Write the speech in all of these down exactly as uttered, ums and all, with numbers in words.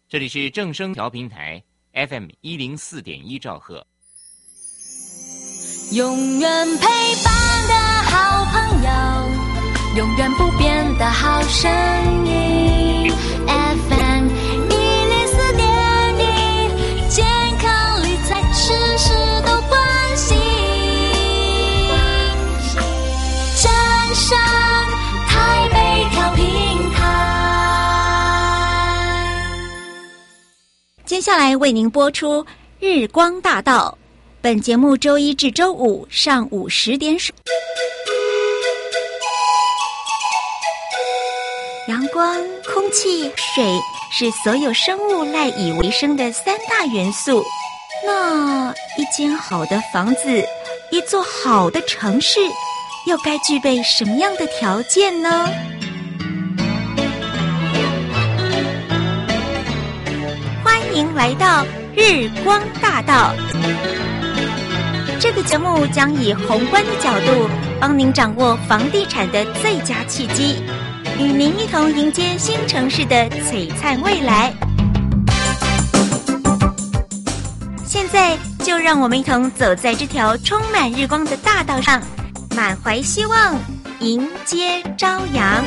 这里是正声调频台 F M 一零四点一兆赫， 永远陪伴的好朋友，永远不变的好声音 F M 一零四点一，健康理财事事都关心，正声台北调频台。 接下来为您播出日光大道，本节目周一至周五上午十点水。阳光、空气、水是所有生物赖以为生的三大元素。那一间好的房子，一座好的城市，又该具备什么样的条件呢？欢迎来到日光大道。这个节目将以宏观的角度，帮您掌握房地产的最佳契机，与您一同迎接新城市的璀璨未来。现在就让我们一同走在这条充满日光的大道上，满怀希望，迎接朝阳。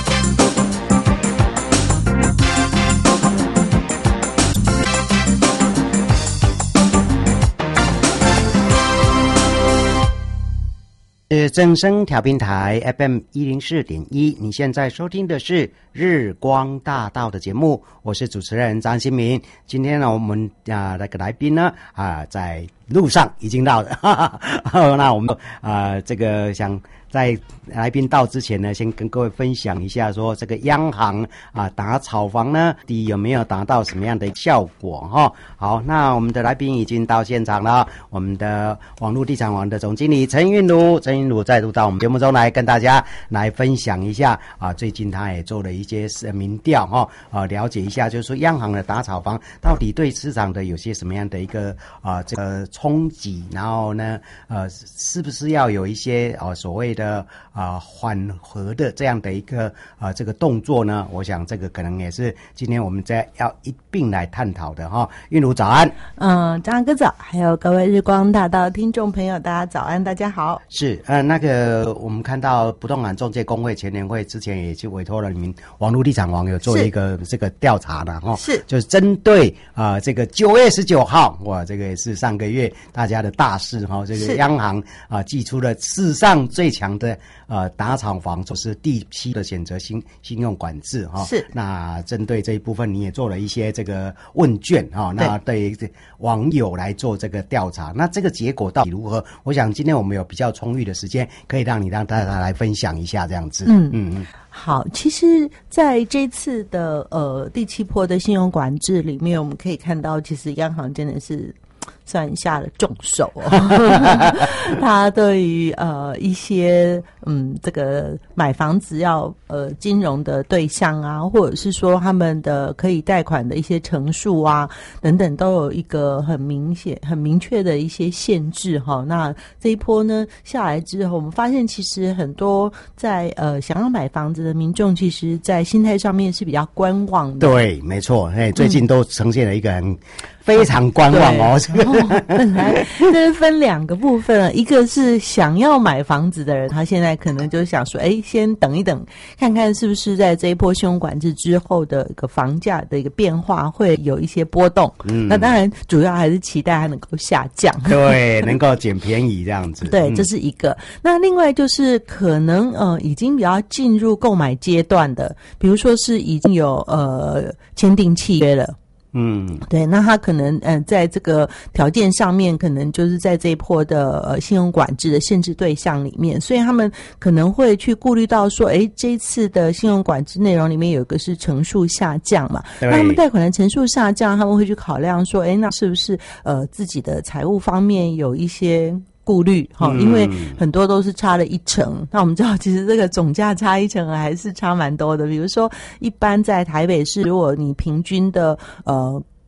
是正声调频台 F M 一零四点一，你现在收听的是日光大道的节目，我是主持人张新民。今天呢，我们啊那个来宾呢啊在路上已经到了，哈哈那我们啊、呃、这个想在来宾到之前呢，先跟各位分享一下，说这个央行啊打炒房呢，底有没有达到什么样的效果哈？好，那我们的来宾已经到现场了，我们的网络地产网的总经理陈韵如，陈韵如再度到我们节目中来跟大家来分享一下啊，最近他也做了一些民调哈，啊了解一下，就是说央行的打炒房到底对市场的有些什么样的一个啊这个冲击，然后呢呃是不是要有一些啊所谓的的啊缓和的这样的一个啊这个动作呢，我想这个可能也是今天我们在要一并来探讨的哈。韵如早安。 嗯，张哥早，还有各位日光大道听众朋友，大家早安，大家好。 是呃那个我们看到不动产中介公会前年会之前也去委托了你们网络地产网友做了一个这个调查的哈， 是就是针对啊、呃、这个九月十九号，哇，这个也是上个月大家的大事哈，这个央行啊祭出了史上最强的呃打炒房，就是第七的选择信信用管制哈。 是。 那针对这一部分，你也做了一些这个问卷哈，那对网友来做这个调查，那这个结果到底如何？我想今天我们有比较充裕的时间，可以让你让大家来分享一下这样子。嗯嗯嗯。 好，其实在这次的呃第七波的信用管制里面，我们可以看到，其实央行真的是算下了重手哦。他对于呃一些嗯这个买房子要呃金融的对象啊，或者是说他们的可以贷款的一些成数啊等等，都有一个很明显很明确的一些限制哈。那这一波呢下来之后，我们发现其实很多在呃想要买房子的民众，其实在心态上面是比较观望的。 对，没错，哎，最近都呈现了一个很、嗯、非常观望哦。 哦本来这分两个部分了，一个是想要买房子的人，他现在可能就想说，哎，先等一等，看看是不是在这一波信用管制之后的一个房价的一个变化会有一些波动。嗯，那当然主要还是期待它能够下降， 对，能够捡便宜这样子。 对，这是一个。嗯、那另外就是可能呃已经比较进入购买阶段的，比如说是已经有呃签订契约了。嗯，对，那他可能嗯、呃，在这个条件上面，可能就是在这一波的呃信用管制的限制对象里面，所以他们可能会去顾虑到说，诶，这一次的信用管制内容里面有一个是成数下降嘛，那他们贷款的成数下降，他们会去考量说，诶，那是不是呃自己的财务方面有一些顾虑哈，因为很多都是差了一成。那我们知道，其实这个总价差一成还是差蛮多的。比如说，一般在台北市，如果你平均的呃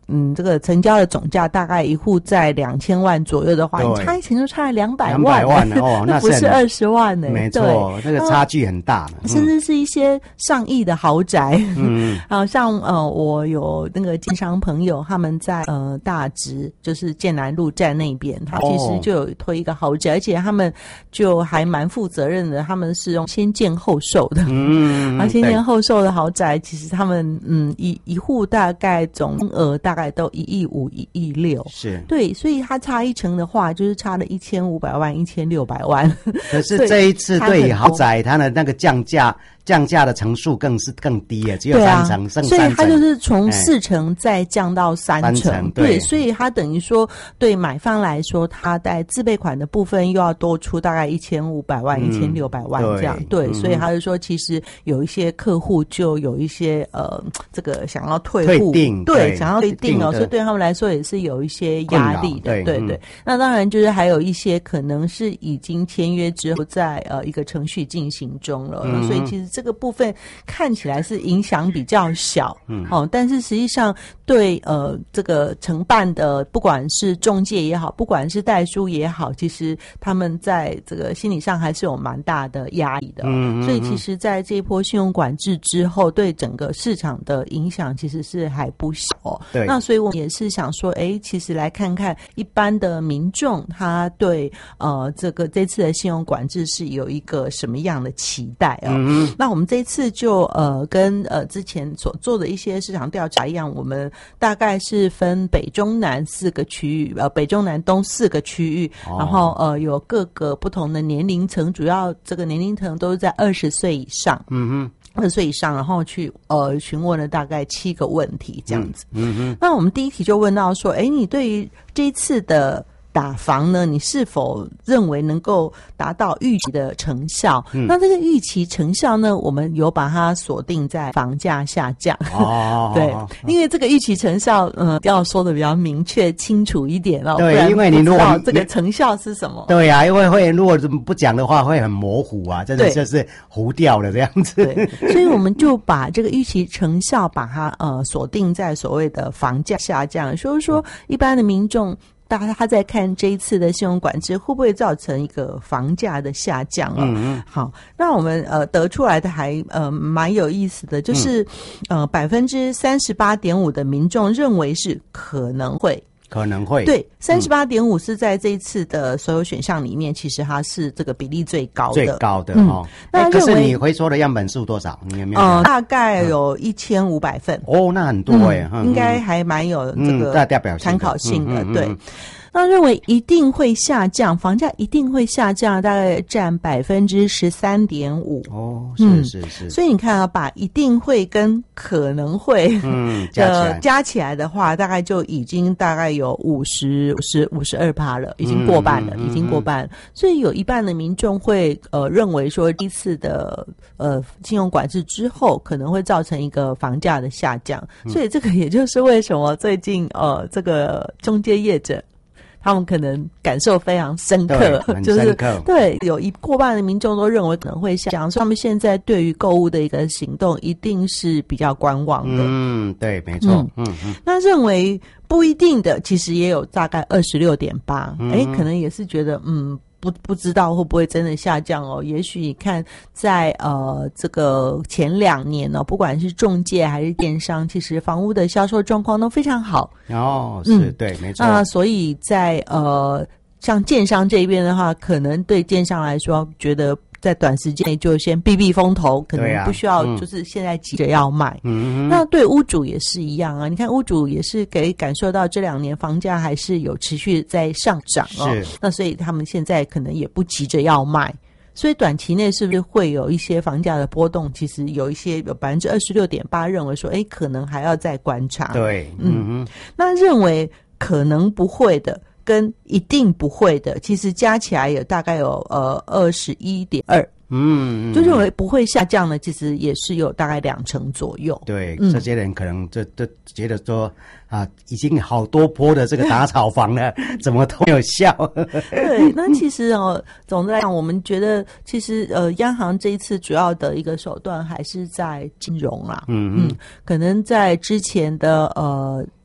嗯这个成交的总价大概一户在两千万左右的话，你差一层就差了两百万， 两百万哦， 那不是二十万呢、欸？ 没错，那个差距很大呢、 嗯，甚至是一些上亿的豪宅， 嗯， 啊，像呃，我有那个建商朋友，他们在呃大直，就是建南路站那边，他其实就有推一个豪宅，哦、而且他们就还蛮负责任的，他们是用先建后售的，嗯，啊，先建后售的豪宅，其实他们嗯一一户大概总额大概都一亿五、一亿六， 是对，所以它差一成的话，就是差了一千五百万、一千六百万。 可是这一次对豪宅，它的那个降价。降价的成数更是更低耶，只有三成，剩三成， 所以它就是从四成再降到三成， 三成对，对，所以它等于说对买方来说，它在自备款的部分又要多出大概一千五百万、一千六百万这样，对，对，所以他就说，其实有一些客户就有一些呃，这个想要退户， 退订， 对，对想要退订哦，所以对他们来说也是有一些压力的，对对、对、嗯。那当然就是还有一些可能是已经签约之后在呃一个程序进行中了，嗯、所以其实这个部分看起来是影响比较小，嗯，哦，但是实际上对呃这个承办的，不管是中介也好，不管是代书也好，其实他们在这个心理上还是有蛮大的压力的，嗯，所以其实在这一波信用管制之后，对整个市场的影响其实是还不小，哦，对。那所以我们也是想说，哎，其实来看看一般的民众他对呃这个这次的信用管制是有一个什么样的期待啊，哦？嗯，那我们这一次就呃跟呃之前所做的一些市场调查一样，我们大概是分北中南四个区域，呃北中南东四个区域，哦，然后呃有各个不同的年龄层，主要这个年龄层都是在二十岁以上，嗯哼。二十岁以上，然后去呃询问了大概七个问题这样子。嗯嗯。那我们第一题就问到说，哎，你对于这一次的打房呢，你是否认为能够达到预期的成效？嗯，那这个预期成效呢，我们有把它锁定在房价下降。哦，对，哦，因为这个预期成效，呃，要说的比较明确清楚一点哦。 对，因为你如果这个成效是什么？ 对啊，因为会如果不讲的话，会很模糊啊，真的就是糊掉了这样子。 对，所以我们就把这个预期成效把它呃锁定在所谓的房价下降，所以说一般的民众。大家他在看这一次的信用管制会不会造成一个房价的下降啊？嗯嗯。好，那我们呃得出来的还呃蛮有意思的，就是，嗯、呃百分之三十八点五的民众认为是可能会。 可能会对，三十八点五是在这一次的所有选项里面，嗯、其实它是这个比例最高的， 最高的哦。嗯、那可是你回收的样本数多少？你有没有？ 呃，大概有一千五百份。 哦，那很多哎， 嗯，应该还蛮有这个参考性的，对。 嗯嗯嗯那认为一定会下降，房价一定会下降，大概占百分之十三点五。 哦，是是是、嗯。 所以你看啊，把一定会跟可能会嗯加起来、 呃、加起来的话，大概就已经大概有五十、五十、五十二趴了，已经过半了，嗯、已经过半了。所以有一半的民众会呃认为说，第一次的呃信用管制之后，可能会造成一个房价的下降。嗯、所以这个也就是为什么最近呃这个中介业者。他们可能感受非常深刻，就是对有一过半的民众都认为可能会下降，所以他们现在对于购物的一个行动一定是比较观望的。 嗯，对，没错。嗯 嗯, 嗯， 那认为不一定的，其实也有大概二十六点八，哎，可能也是觉得嗯。不不知道会不会真的下降哦？也许你看在呃这个前两年呢、哦，不管是仲介还是电商，其实房屋的销售状况都非常好。 哦，是、嗯、对，没错。 那、呃、所以在呃像建商这边的话，可能对建商来说，觉得在短时间内就先避避风头，可能不需要就是现在急着要卖。嗯，那对屋主也是一样啊。你看屋主也是可以感受到这两年房价还是有持续在上涨哦。是，那所以他们现在可能也不急着要卖。所以短期内是不是会有一些房价的波动？其实有一些有百分之二十六点八认为说，哎，可能还要再观察。 对，嗯， 那认为可能不会的。跟一定不会的，其实加起来有大概有呃二十一点二，嗯，就认为不会下降的，其实也是有大概两成左右。 对，嗯、这些人可能就就觉得说啊，已经好多波的这个打炒房了，怎么都没有效。 对，那其实哦，总的来讲，我们觉得其实呃，央行这一次主要的一个手段还是在金融啦，嗯嗯，可能在之前的呃。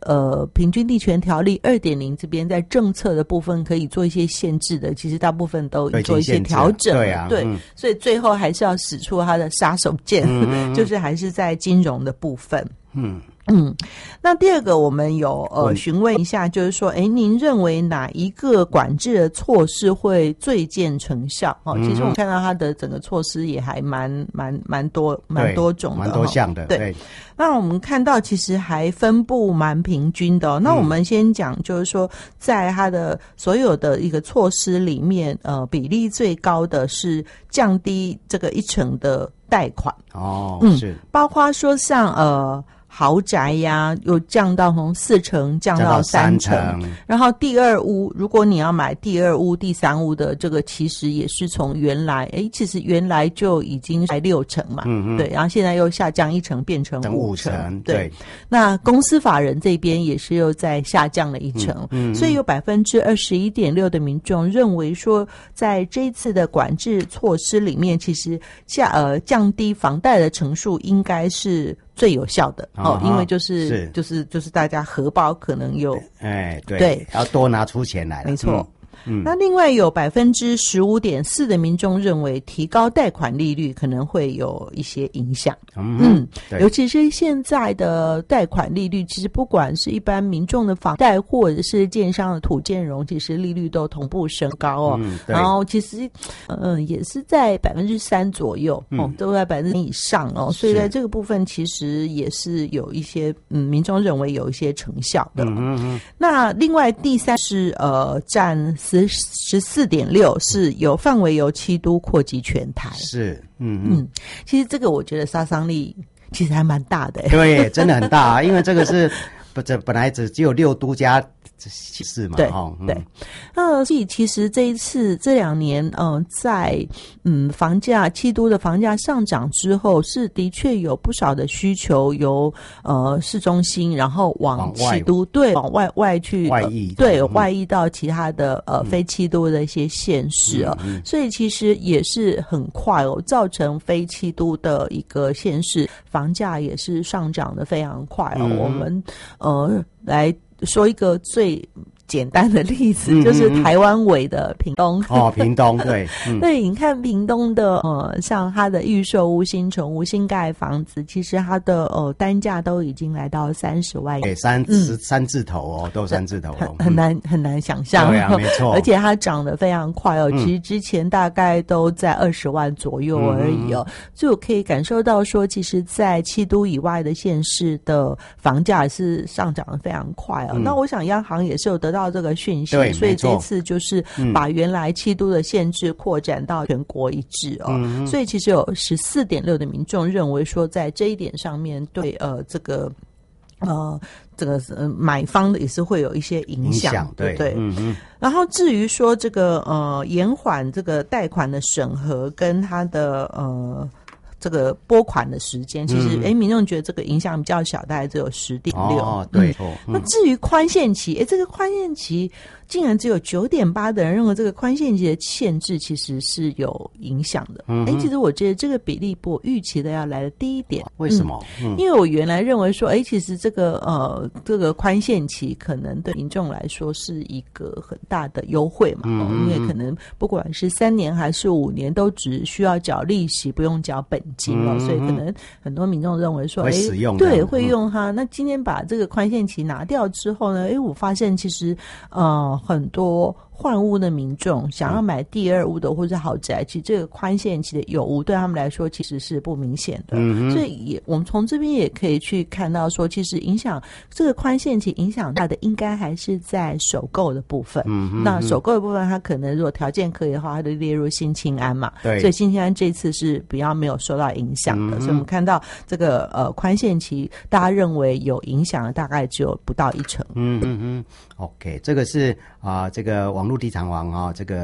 呃平均地权条例 二点零 这边在政策的部分可以做一些限制的，其实大部分都做一些调整。 对啊， 对、 嗯， 所以最后还是要使出他的杀手锏，嗯、就是还是在金融的部分。 嗯嗯，那第二个我们有呃询问一下，就是说，哎，您认为哪一个管制的措施会最见成效？哦，其实我们看到它的整个措施也还蛮蛮蛮多蛮多种的， 蛮多项的。 对， 对， 那我们看到其实还分布蛮平均的、哦。那我们先讲，就是说，在它的所有的一个措施里面，呃，比例最高的是降低这个一成的贷款。 哦， 嗯， 是， 包括说像呃。豪宅呀，又降到从四成降到三成，然后第二屋，如果你要买第二屋、第三屋的这个，其实也是从原来，诶，其实原来就已经才六成嘛，嗯嗯，对，然后现在又下降一成，变成五成，成对, 对。那公司法人这边也是又在下降了一成，嗯嗯，所以有百分之二十一点六的民众认为说，在这一次的管制措施里面，其实下呃降低房贷的成数应该是最有效的哦，因为就是是就是就是大家荷包可能有哎对对要多拿出钱来了， 没错。 嗯嗯， 那另外有百分之十五点四的民众认为提高贷款利率可能会有一些影响， 嗯， 嗯尤其是现在的贷款利率，其实不管是一般民众的房贷或者是建商的土建融，其实利率都同步升高哦。 嗯、 然后其实嗯也是在百分之三左右、嗯、哦，都在百分之以上哦，所以在这个部分其实也是有一些嗯民众认为有一些成效的。 嗯嗯嗯。 那另外第三是呃占十四点六是有范围由七都扩及全台， 是，嗯嗯，其实这个我觉得杀伤力其实还蛮大的， 对，真的很大啊，因为这个是不这本来只只有六都加是嘛， 对、 哦嗯、 对，那所以其实这一次这两年，嗯、呃，在嗯房价七都的房价上涨之后，是的确有不少的需求由呃市中心，然后往七都对往外外去外溢、 呃，对、 嗯、 外溢到其他的呃、嗯、非七都的一些县市啊、嗯嗯，所以其实也是很快哦，造成非七都的一个县市房价也是上涨的非常快哦。嗯、我们呃来。说一个最简单的例子，嗯、就是台湾尾的屏东哦，屏东对、 嗯，对，你看屏东的呃，像它的预售屋、新成屋、新盖房子，其实它的呃单价都已经来到三十万， 对，三十、嗯、三字头哦，都三字头、哦， 很很难很难想象， 对啊，没错， 而且它涨得非常快哦，嗯、其实之前大概都在二十万左右而已哦，嗯、所以我可以感受到说，其实，在七都以外的县市的房价是上涨得非常快哦。嗯、那我想央行也是有得到这个讯息，所以这一次就是把原来七都的限制扩展到全国一致哦。嗯、所以其实有十四点六的民众认为说，在这一点上面对呃这个呃这个呃买方的也是会有一些影响， 影响对不对？ 嗯嗯。 然后至于说这个呃延缓这个贷款的审核跟它的呃。这个拨款的时间，其实哎、嗯，民众觉得这个影响比较小，大概只有十点六。 哦，对。 嗯嗯、那至于宽限期，哎，这个宽限期竟然只有九点八的人认为这个宽限期的限制其实是有影响的。哎、嗯，其实我觉得这个比例比我预期的要来的低一点。 为什么？ 嗯嗯、因为我原来认为说，哎，其实这个呃这个宽限期可能对民众来说是一个很大的优惠嘛，嗯嗯、因为可能不管是三年还是五年，都只需要缴利息，不用缴本金哦，嗯、所以可能很多民众认为说，哎，对，会用它。那今天把这个宽限期拿掉之后呢，哎，我发现其实呃很多换屋的民众想要买第二屋的或者豪宅，其实这个宽限期的有无对他们来说其实是不明显的。嗯、所以也我们从这边也可以去看到说，其实影响这个宽限期影响大的应该还是在首购的部分。嗯、那首购的部分它可能如果条件可以的话，它就列入新青安嘛。对，所以新青安这次是比较没有受到影响的。嗯、所以我们看到这个呃宽限期大家认为有影响的大概只有不到一成。 嗯嗯嗯 OK， 这个是啊、呃、这个网络地产王啊、哦、这个啊、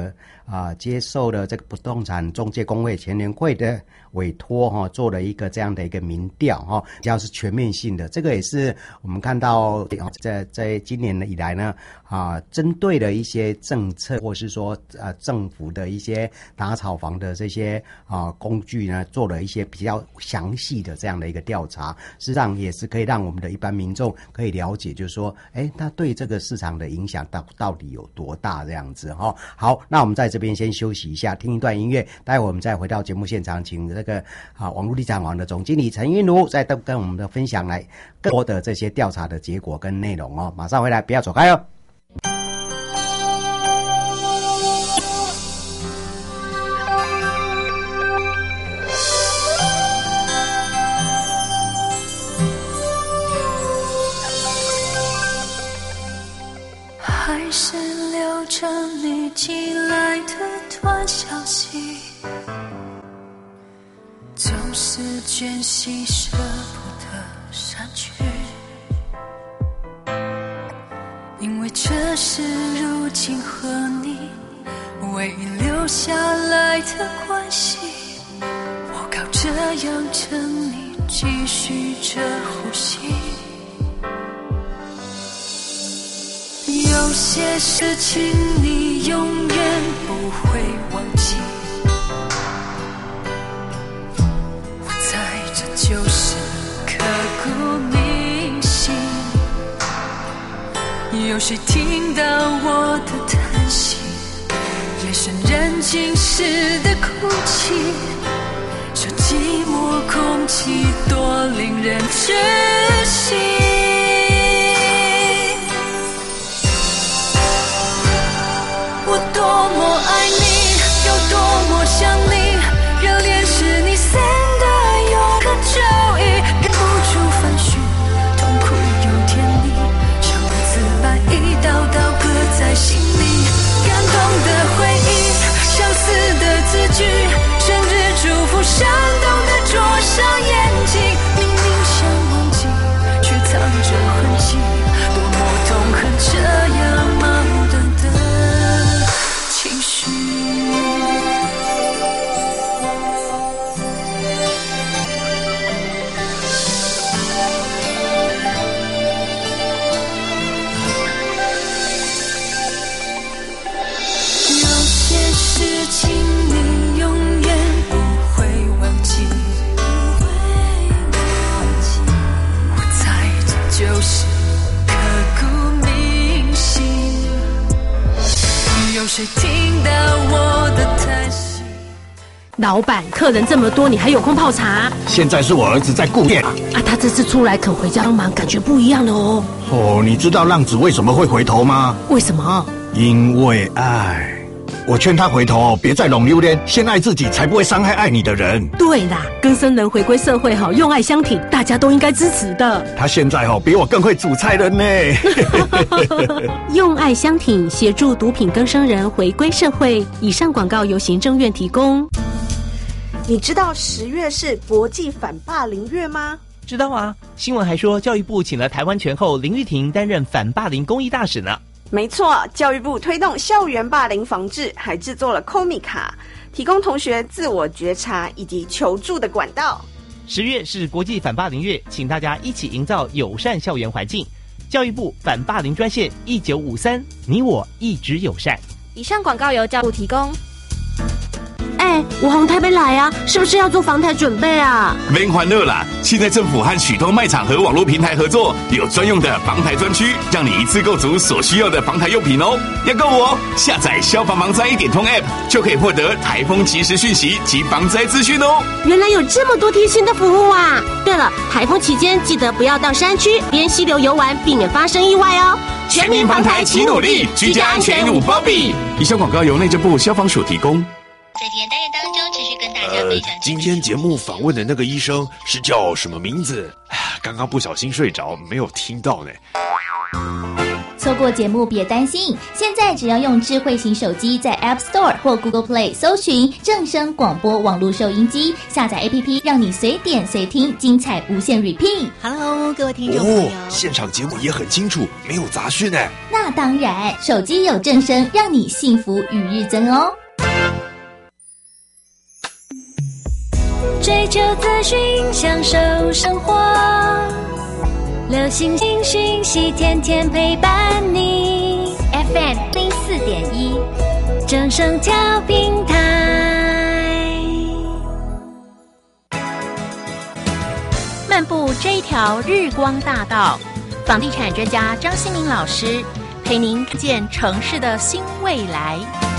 啊、呃、接受了这个不动产中介公会全联会的委托哈、哦，做了一个这样的一个民调哈、哦，比较是全面性的。这个也是我们看到在在今年以来呢啊、呃，针对的一些政策或是说呃政府的一些打炒房的这些啊、呃、工具呢，做了一些比较详细的这样的一个调查，事实上也是可以让我们的一般民众可以了解，就是说，哎，它对这个市场的影响到到底有多大这样子哈、哦。好，那我们在这边先休息一下，听一段音乐，待会我们再回到节目现场，请这个啊网络地产网的总经理陈韵如再跟我们的分享来更多的这些调查的结果跟内容哦。马上回来，不要走开哦。 还是留着你寄来的短消息，总是倦息舍不得删去，因为这是如今和你唯一留下来的关系，我靠这样等你继续着呼吸。有些事情你永远不会忘记，我猜这就是刻骨铭心。有谁听到我的叹息，夜深人静时的哭泣，这寂寞空气多令人窒息。我多么爱你，有多么想你，热恋时你散的有个咒语，忍不住翻寻，痛苦又甜蜜，像如此把一道道刻在心里，感动的回忆，相似的字句，生日祝福闪动的灼伤眼睛，明明想忘记，却藏着痕迹，多么痛恨这样矛盾的情绪。有些事情你永远不会忘记，我猜这就是刻骨铭心。有谁听到我的叹息？ 老板，客人这么多，你还有空泡茶？ 现在是我儿子在顾店啊！ 啊，他这次出来肯回家帮忙，感觉不一样了哦。 哦，你知道浪子为什么会回头吗？ 为什么？ 因为爱。我劝他回头，别再拢榴莲，先爱自己，才不会伤害爱你的人。 对啦，更生人回归社会好，用爱相挺，大家都应该支持的。 他现在哦，比我更会煮菜了呢。 用爱相挺，协助毒品更生人回归社会。以上广告由行政院提供。 你知道十月是国际反霸凌月吗？ 知道啊，新闻还说教育部请了台湾拳后林玉婷担任反霸凌公益大使呢。 没错，教育部推动校园霸凌防治，还制作了 Komi 卡，提供同学自我觉察以及求助的管道。 十月是国际反霸凌月，请大家一起营造友善校园环境。教育部反霸凌专线一九五三，你我一直友善。 以上广告由教育部提供。 哎，我从台北来啊，是不是要做防台准备啊？ 免烦恼啦，现在政府和许多卖场和网络平台合作，有专用的防台专区，让你一次购足所需要的防台用品哦。要购哦，下载消防防灾一点通 App 就可以获得台风即时讯息及防灾资讯哦。 原来有这么多贴心的服务啊！对了，台风期间记得不要到山区边溪流游玩，避免发生意外哦。 全民防台齐努力，居家安全无包庇。以上广告由内政部消防署提供。 在今天单元当中，持续跟大家分享、呃。 今天节目访问的那个医生是叫什么名字？刚刚不小心睡着，没有听到呢。 错过节目别担心，现在只要用智慧型手机在 App Store 或 Google Play 搜寻正声广播网络收音机，下载 A P P， 让你随点随听，精彩无限 repeat。Hello， 各位听众朋友， 哦，现场节目也很清楚，没有杂讯呢。 那当然，手机有正声，让你幸福与日增哦。 追求资讯，享受生活。流行新讯息，天天陪伴你。 F M 零四点一， 正声调频台。 漫步这一条日光大道，房地产专家张新民老师陪您看见城市的新未来。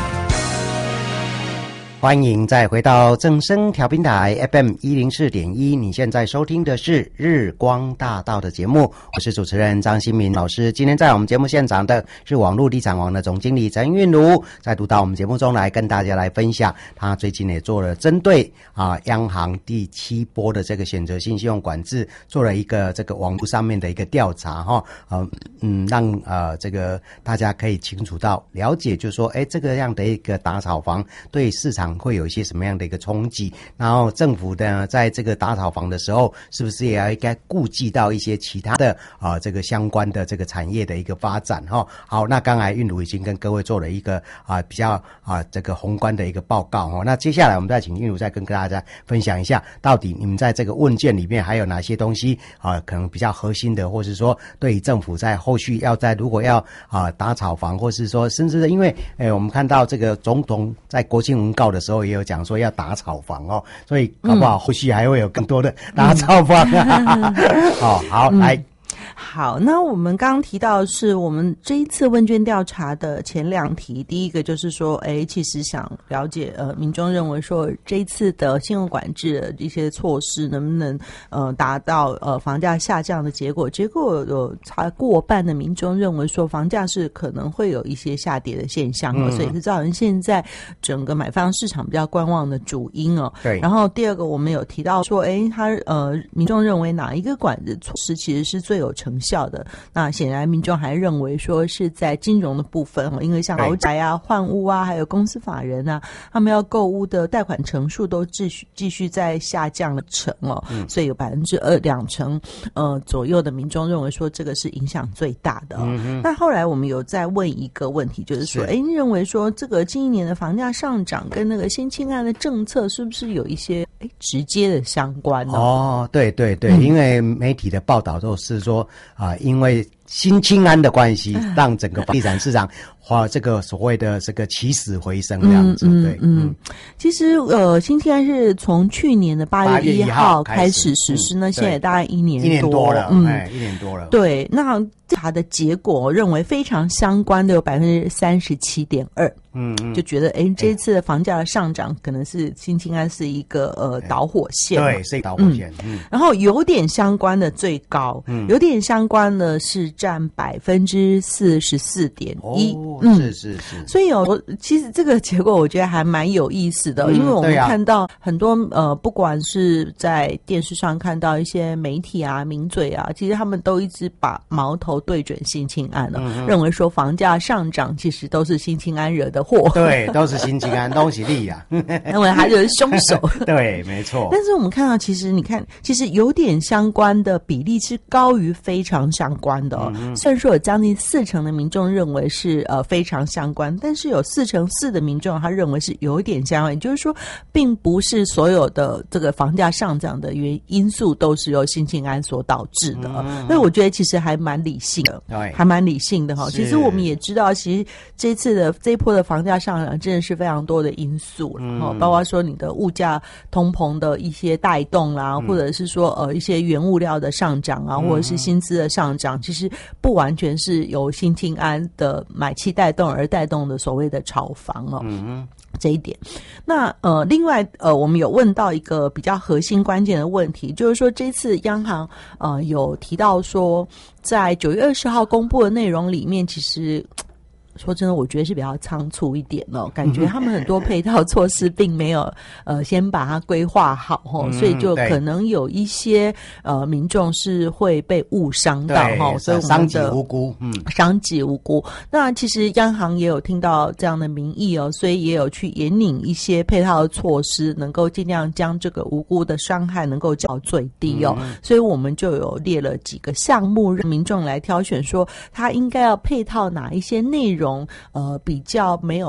欢迎再回到正声调频台 F M 一零四点一，你现在收听的是日光大道的节目，我是主持人张新民老师。今天在我们节目现场的是网络地产网的总经理陈韵如，再度到我们节目中来跟大家来分享，他最近也做了针对啊央行第七波的这个选择性信用管制，做了一个这个网络上面的一个调查哈，呃嗯让呃这个大家可以清楚到了解，就是说，哎，这个样的一个打炒房对市场会有一些什么样的一个冲击，然后政府呢在这个打炒房的时候是不是也要应该顾及到一些其他的啊、呃、这个相关的这个产业的一个发展哈、哦。好，那刚才韵如已经跟各位做了一个啊、呃、比较啊、呃、这个宏观的一个报告哈、哦。那接下来我们再请韵如再跟大家分享一下，到底你们在这个问卷里面还有哪些东西啊、呃、可能比较核心的，或是说对于政府在后续要在如果要啊、呃、打炒房，或是说甚至因为诶我们看到这个总统在国庆文告的时候也有讲说要打炒房哦，所以搞不好后续还会有更多的打炒房啊。哦，好，来。 好，那我们刚刚提到的是我们这一次问卷调查的前两题，第一个就是说，哎，其实想了解，呃，民众认为说这一次的信用管制的一些措施能不能呃达到呃房价下降的结果？结果有差过半的民众认为说房价是可能会有一些下跌的现象哦，嗯、所以是造成现在整个买方市场比较观望的主因哦。 对。 然后第二个我们有提到说，哎，他呃民众认为哪一个管制措施其实是最有成效的，那显然民众还认为说是在金融的部分，因为像豪宅啊、换屋啊，还有公司法人啊，他们要购屋的贷款成数都继续继续在下降的成哦，嗯、所以有百分之二两成呃左右的民众认为说这个是影响最大的哦。嗯、那后来我们有再问一个问题，就是说，哎，你认为说这个近一年的房价上涨跟那个新青安的政策是不是有一些哎直接的相关呢？ 哦，对对对，嗯、因为媒体的报道都是说。啊，因为新青安的关系，让整个地产市场花这个所谓的这个起死回生这样子， 嗯、 对， 嗯，嗯其实呃，新青安是从去年的八月一号开始实施，那、嗯、现在大概一年多， 一年多了， 嗯， 哎，一年多了， 对，那它的结果我认为非常相关的有百分之三十七点二。嗯，就觉得哎，这一次的房价的上涨可能是新青安是一个呃导火线， 对，是一个导火线。嗯， 然后有点相关的最高，嗯，有点相关的是占百分之四十四点一。 嗯，是是是。 所以有其实这个结果我觉得还蛮有意思的，嗯、因为我们看到很多、啊、呃，不管是在电视上看到一些媒体啊、名嘴啊，其实他们都一直把矛头对准新青安了，嗯、认为说房价上涨其实都是新青安惹的。 对，都是新青安，都是利呀， 认为他就是凶手。 对，没错。 但是我们看到，其实你看，其实有点相关的比例是高于非常相关的、哦。嗯、虽然说有将近四成的民众认为是呃非常相关，但是有四成四的民众他认为是有点相关，也就是说，并不是所有的这个房价上涨的原因素都是由新青安所导致的。嗯、所以我觉得其实还蛮理性的，对，还蛮理性的哈、哦。其实我们也知道，其实这次的这一波的房房价上涨真的是非常多的因素了、嗯、包括说你的物价通膨的一些带动啦、嗯、或者是说呃一些原物料的上涨啊、嗯、或者是薪资的上涨，其实不完全是由新青安的买气带动而带动的所谓的炒房哦。嗯，这一点。那呃另外呃我们有问到一个比较核心关键的问题，就是说这次央行呃有提到说在九月二十号公布的内容里面，其实说真的，我觉得是比较仓促一点哦，感觉他们很多配套措施并没有呃先把它规划好哦、嗯，所以就可能有一些呃民众是会被误伤到哈，所以我们的伤及无辜，嗯， 伤及无辜。那其实央行也有听到这样的民意哦，所以也有去引领一些配套的措施，能够尽量将这个无辜的伤害能够降到最低哦。嗯、所以我们就有列了几个项目，让民众来挑选，说他应该要配套哪一些内容。呃，比较没有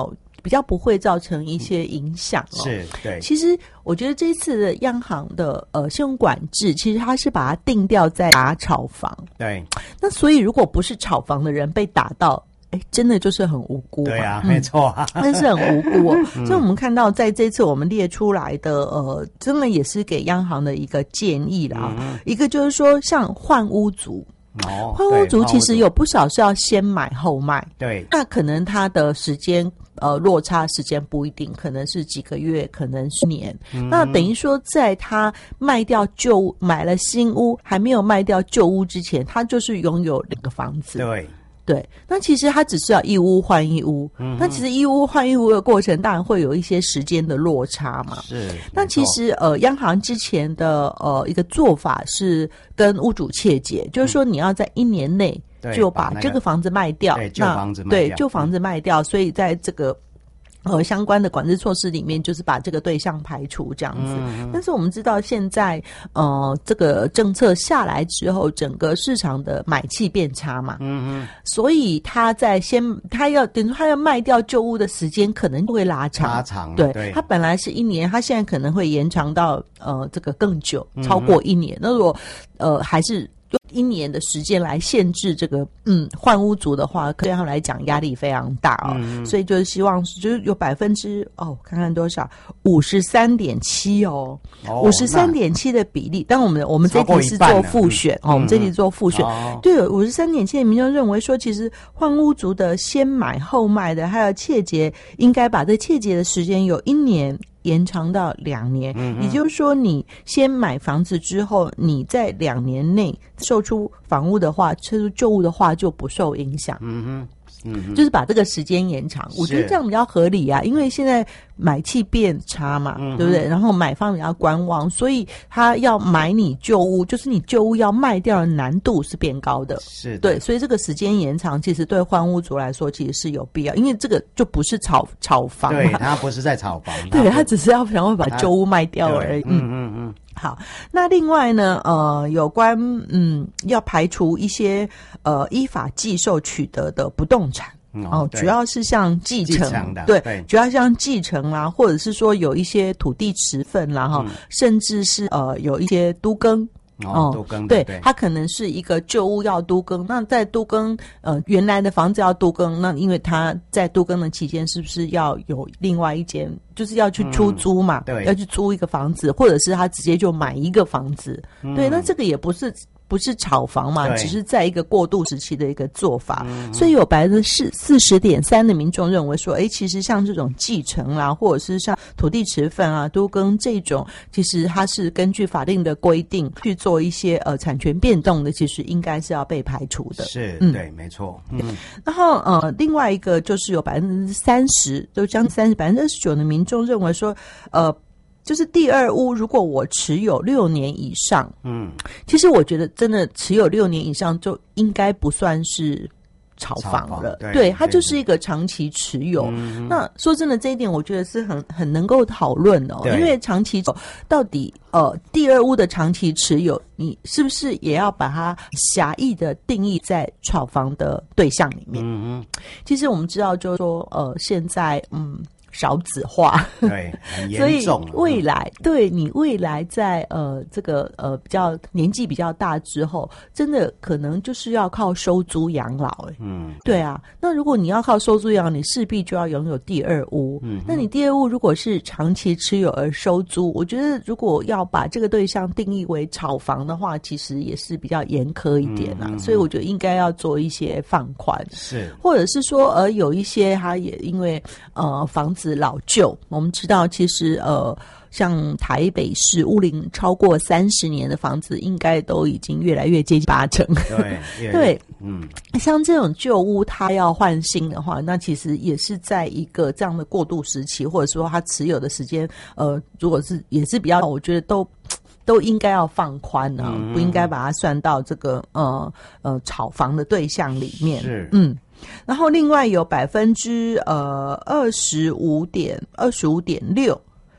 比较不会造成一些影响哦。 是，对。 其实我觉得这一次的央行的呃信用管制，其实它是把它定调在打炒房。 对。 那所以如果不是炒房的人被打到，哎，真的就是很无辜。 对啊，嗯、没错啊， 真是很无辜哦。嗯、所以我们看到在这次我们列出来的呃，真的也是给央行的一个建议啦。嗯、一个就是说，像换屋族。 哦， 换屋族其实有不少是要先买后卖， 对， 那可能他的时间呃落差时间不一定，可能是几个月，可能是年。嗯、那等于说，在他卖掉旧屋，买了新屋，还没有卖掉旧屋之前，他就是拥有两个房子。 对。 对，那其实它只是要一屋换一屋，嗯、那其实一屋换一屋的过程，当然会有一些时间的落差嘛。 是。 那其实呃，央行之前的呃一个做法是跟屋主切结，就是说你要在一年内就把这个房子卖掉， 对，旧房子卖掉， 对，旧房子卖掉，所以在这个。呃，相关的管制措施里面，就是把这个对象排除这样子。嗯、但是我们知道，现在呃，这个政策下来之后，整个市场的买气变差嘛。嗯嗯。所以他在先，他要等于他要卖掉旧屋的时间，可能会拉长。 拉长。 对。 对， 他本来是一年，他现在可能会延长到呃这个更久，超过一年。嗯、那如果呃还是。用一年的时间来限制这个嗯换屋族的话，对他们来讲压力非常大哦，嗯、所以就是希望就是有百分之哦看看多少五十三点七哦，五十三点七的比例。但我们我们这题是做复选哦，我们这题做复选，嗯、对，五十三点七的民众认为说，其实换屋族的先买后卖的，还有切结，应该把这切结的时间有一年。延长到两年，嗯嗯，也就是说，你先买房子之后，你在两年内售出房屋的话，售出旧屋的话就不受影响。嗯哼。嗯，就是把这个时间延长，我觉得这样比较合理啊，因为现在买气变差嘛，嗯、对不对？然后买方比较观望，所以他要买你旧屋，就是你旧屋要卖掉的难度是变高的， 是的对，所以这个时间延长，其实对换屋族来说其实是有必要，因为这个就不是炒炒房嘛， 对，他不是在炒房， 对他只是要想要把旧屋卖掉而已，嗯嗯嗯。好，那另外呢，呃，有关嗯要排除一些呃依法寄售取得的不动产。哦，主要是像继承， 继承的对， 对主要像继承啦，或者是说有一些土地持分啦，哈、嗯，甚至是呃有一些都更。 哦，都更对，对，它可能是一个旧屋要都更，那在都更呃原来的房子要都更，那因为它在都更的期间，是不是要有另外一间，就是要去出租嘛？ 嗯、对， 要去租一个房子，或者是他直接就买一个房子，嗯、对，那这个也不是。不是炒房嘛，只是在一个过渡时期的一个做法，嗯、所以有百分之四十点三的民众认为说，哎，其实像这种继承啦，或者是像土地持分啊、都更这种，其实它是根据法定的规定去做一些呃产权变动的，其实应该是要被排除的。 是，嗯、对，没错。嗯， 然后呃，另外一个就是有百分之三十，都将三十百分之二十九的民众认为说，呃。就是第二屋，如果我持有六年以上，嗯，其实我觉得真的持有六年以上就应该不算是炒房了， 对， 对，它就是一个长期持有。嗯、那说真的，这一点我觉得是很很能够讨论的、哦，因为长期到底呃第二屋的长期持有，你是不是也要把它狭义的定义在炒房的对象里面？嗯嗯，其实我们知道，就是说呃现在嗯。少子化， 对，很严重。 所以未来，对你未来在呃这个呃比较年纪比较大之后，真的可能就是要靠收租养老、欸。嗯，对啊。那如果你要靠收租养老，你势必就要拥有第二屋。嗯，那你第二屋如果是长期持有而收租，我觉得如果要把这个对象定义为炒房的话，其实也是比较严苛一点啊。嗯、所以我觉得应该要做一些放宽， 是， 或者是说呃有一些他也因为呃房子。老旧，我们知道，其实呃，像台北市屋龄超过三十年的房子，应该都已经越来越接近八成。 对对， 嗯， 像这种旧屋，它要换新的话，那其实也是在一个这样的过渡时期，或者说它持有的时间，呃，如果是也是比较，我觉得都。都应该要放宽啊，嗯、不应该把它算到这个呃呃炒房的对象里面。 是， 嗯。然后另外有百分之呃二十五点二十五点六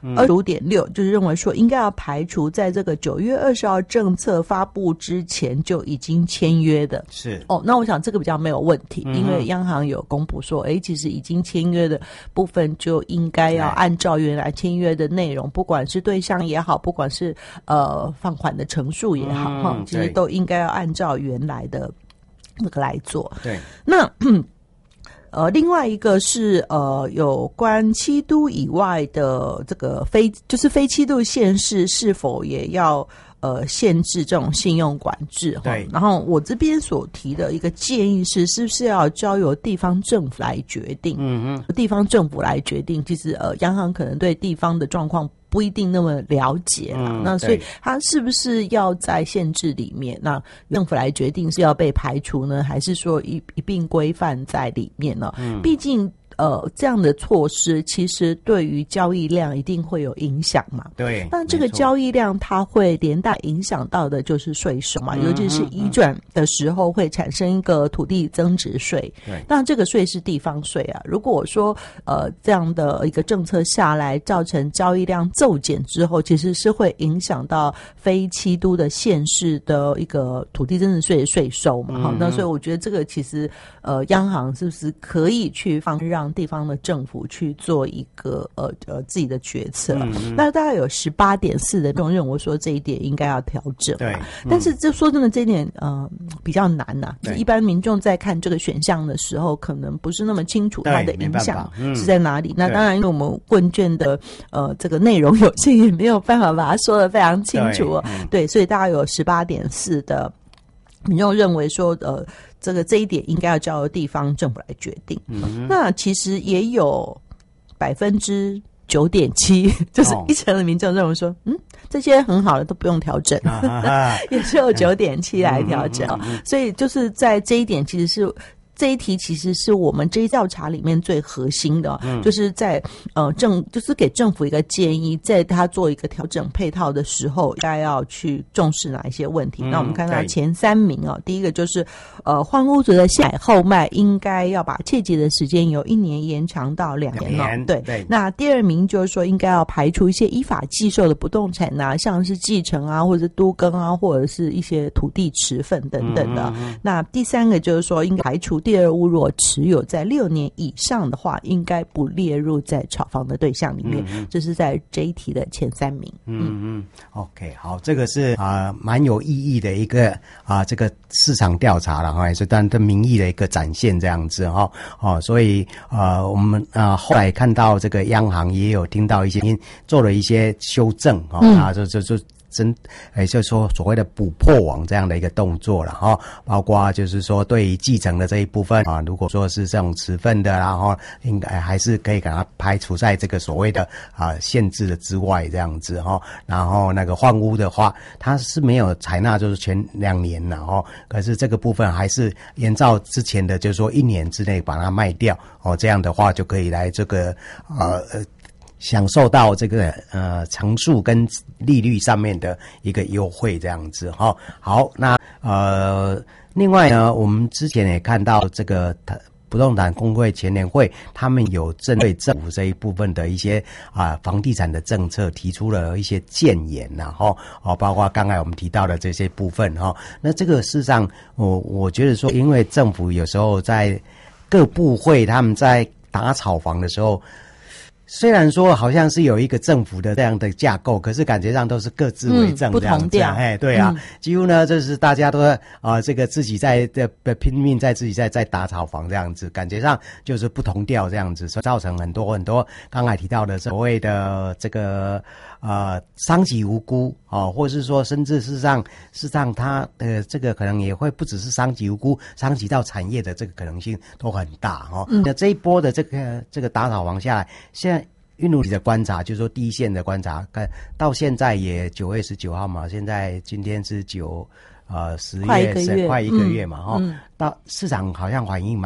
二十五点六就是认为说应该要排除在这个九月二十号政策发布之前就已经签约的。 是哦，那我想这个比较没有问题， 嗯、 因为央行有公布说，哎，其实已经签约的部分就应该要按照原来签约的内容，不管是对象也好，不管是呃放款的成数也好，哈、嗯，其实都应该要按照原来的那个来做。 对， 那。呃，另外一个是呃，有关七都以外的这个非，就是非七都县市是否也要呃限制这种信用管制？ 对。 然后我这边所提的一个建议是，是不是要交由地方政府来决定？嗯嗯，地方政府来决定。其实呃，央行可能对地方的状况不一定那么了解啦、嗯、那所以它是不是要在限制里面，那政府来决定是要被排除呢，还是说一一并规范在里面呢？嗯，毕竟呃这样的措施其实对于交易量一定会有影响嘛。 对， 那这个交易量它会连带影响到的就是税收嘛，嗯、尤其是移转的时候会产生一个土地增值税。 对， 那这个税是地方税啊。如果说呃这样的一个政策下来，造成交易量骤减之后，其实是会影响到非七都的县市的一个土地增值税的税收嘛。好、嗯，那所以我觉得这个其实呃央行是不是可以去放让地方的政府去做一个呃呃自己的决策、啊嗯、那大概有 十八点四 的众认为说这一点应该要调整、啊、 对、嗯、 但是这说真的这一点呃比较难呐、啊，一般民众在看这个选项的时候可能不是那么清楚它的影响是在哪里、嗯、那当然因为我们问卷的呃这个内容有限，也没有办法把它说得非常清楚、啊、对, 嗯、对，所以大概有 十八点四 的民众认为说呃这个这一点应该要交由地方政府来决定。嗯，那其实也有百分之九点七，就是一成的民众认为说，嗯，这些很好的都不用调整，啊、也是有九点七来调整、嗯嗯嗯。所以就是在这一点，其实是。这一题其实是我们这一调查里面最核心的，嗯、就是在呃政，就是给政府一个建议，在他做一个调整配套的时候，应该要去重视哪一些问题。嗯、那我们看到前三名哦，第一个就是呃换屋主的先买后卖，应该要把切结的时间由一年延长到两年哦。 年对对。那第二名就是说，应该要排除一些依法寄售的不动产啊，像是继承啊，或者是都更啊，或者是一些土地持份等等的。嗯嗯嗯那第三个就是说，应该排除。第二屋如果持有在六年以上的话，应该不列入在炒房的对象里面。嗯、这是在这一题的前三名。 嗯嗯 ，OK， 好，这个是啊蛮、呃、有意义的一个啊、呃、这个市场调查了哈，也是当然的民意的一个展现这样子哈。哦，所以呃我们啊、呃、后来看到这个央行也有听到一些做了一些修正哈，嗯、啊就就就。真，也就是说所谓的补破网这样的一个动作了哈，包括就是说对于继承的这一部分啊，如果说是这种持份的，然后应该还是可以给它排除在这个所谓的啊限制的之外这样子哈。然后那个换屋的话，它是没有采纳就是前两年了哈，可是这个部分还是沿照之前的，就是说一年之内把它卖掉哦，这样的话就可以来这个呃呃。享受到这个呃成数跟利率上面的一个优惠这样子哈。好，那呃另外呢，我们之前也看到这个不动产公会全联会，他们有针对政府这一部分的一些啊、呃、房地产的政策提出了一些建言然后哦，包括刚才我们提到的这些部分哈。那这个事实上，我我觉得说，因为政府有时候在各部会他们在打炒房的时候。虽然说好像是有一个政府的这样的架构，可是感觉上都是各自为政这样子、嗯、不同调。哎，对啊，嗯、几乎呢就是大家都啊、呃、这个自己在这拼命在自己在在打炒房这样子，感觉上就是不同调这样子，所以造成很多很多刚才提到的所谓的这个呃伤及无辜哦，或是说甚至事实上事实上它呃这个可能也会不只是伤及无辜，伤及到产业的这个可能性都很大哦。嗯、那这一波的这个这个打炒房下来，现在韵如你的观察，就是说第一线的观察，看到现在也九月十九号嘛，现在今天是九呃十月快一个月嘛哈、嗯嗯，到市场好像反应蛮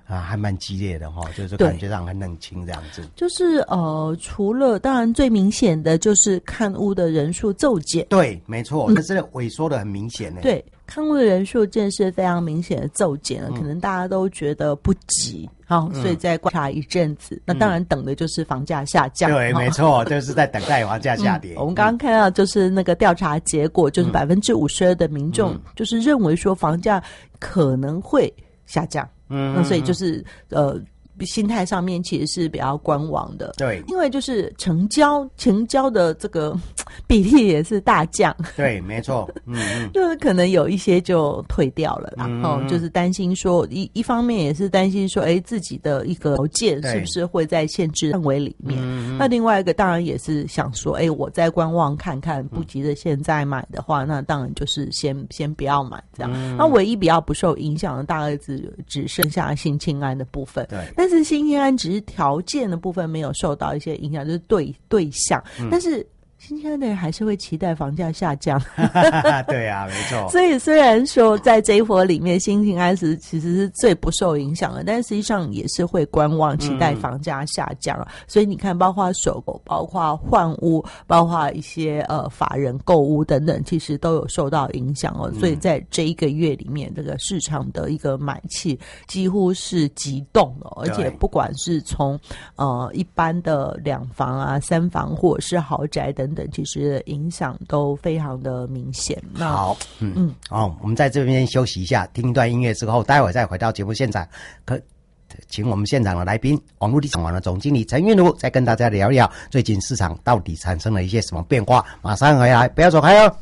啊，还蛮激烈的哈，就是感觉上很冷清这样子。 就是呃，除了当然最明显的就是看屋的人数骤减， 对，没错，这是萎缩的很明显的。 对，看屋的人数真的是非常明显的骤减了，嗯、可能大家都觉得不急，好、嗯，所以再观察一阵子。那当然等的就是房价下降。 对，没错，就是在等待房价下跌。 嗯、我们刚刚看到就是那个调查结果，就是百分之五十二的民众就是认为说房价可能会下降。嗯，那所以就是呃，心态上面其实是比较观望的。 对， 因为就是成交成交的这个比例也是大降。 对，没错。嗯嗯， 就是可能有一些就退掉了啦。然后、嗯、就是担心说一一方面也是担心说，哎，自己的一个条件是不是会在限制范围里面？嗯、那另外一个当然也是想说，哎，我再观望看看，不急着现在买的话，那当然就是先先不要买这样。嗯、那唯一比较不受影响的，大概只只剩下新青安的部分。 对， 但是新青安只是条件的部分没有受到一些影响，就是对对象，嗯、但是。新青安的人还是会期待房价下降。 对啊，没错。 所以虽然说在这一波里面新青安是其实是最不受影响的，但实际上也是会观望期待房价下降、嗯、所以你看包括首购包括换屋包括一些呃法人购屋等等其实都有受到影响哦、嗯、所以在这一个月里面这个市场的一个买气几乎是急动了，而且不管是从呃一般的两房啊三房或者是豪宅等等等，其实影响都非常的明显。 好，嗯嗯，哦，我们在这边休息一下，听一段音乐之后，待会再回到节目现场。可，请我们现场的来宾，网络地产网的总经理陈韵如，再跟大家聊聊最近市场到底产生了一些什么变化。马上回来，不要走开哦。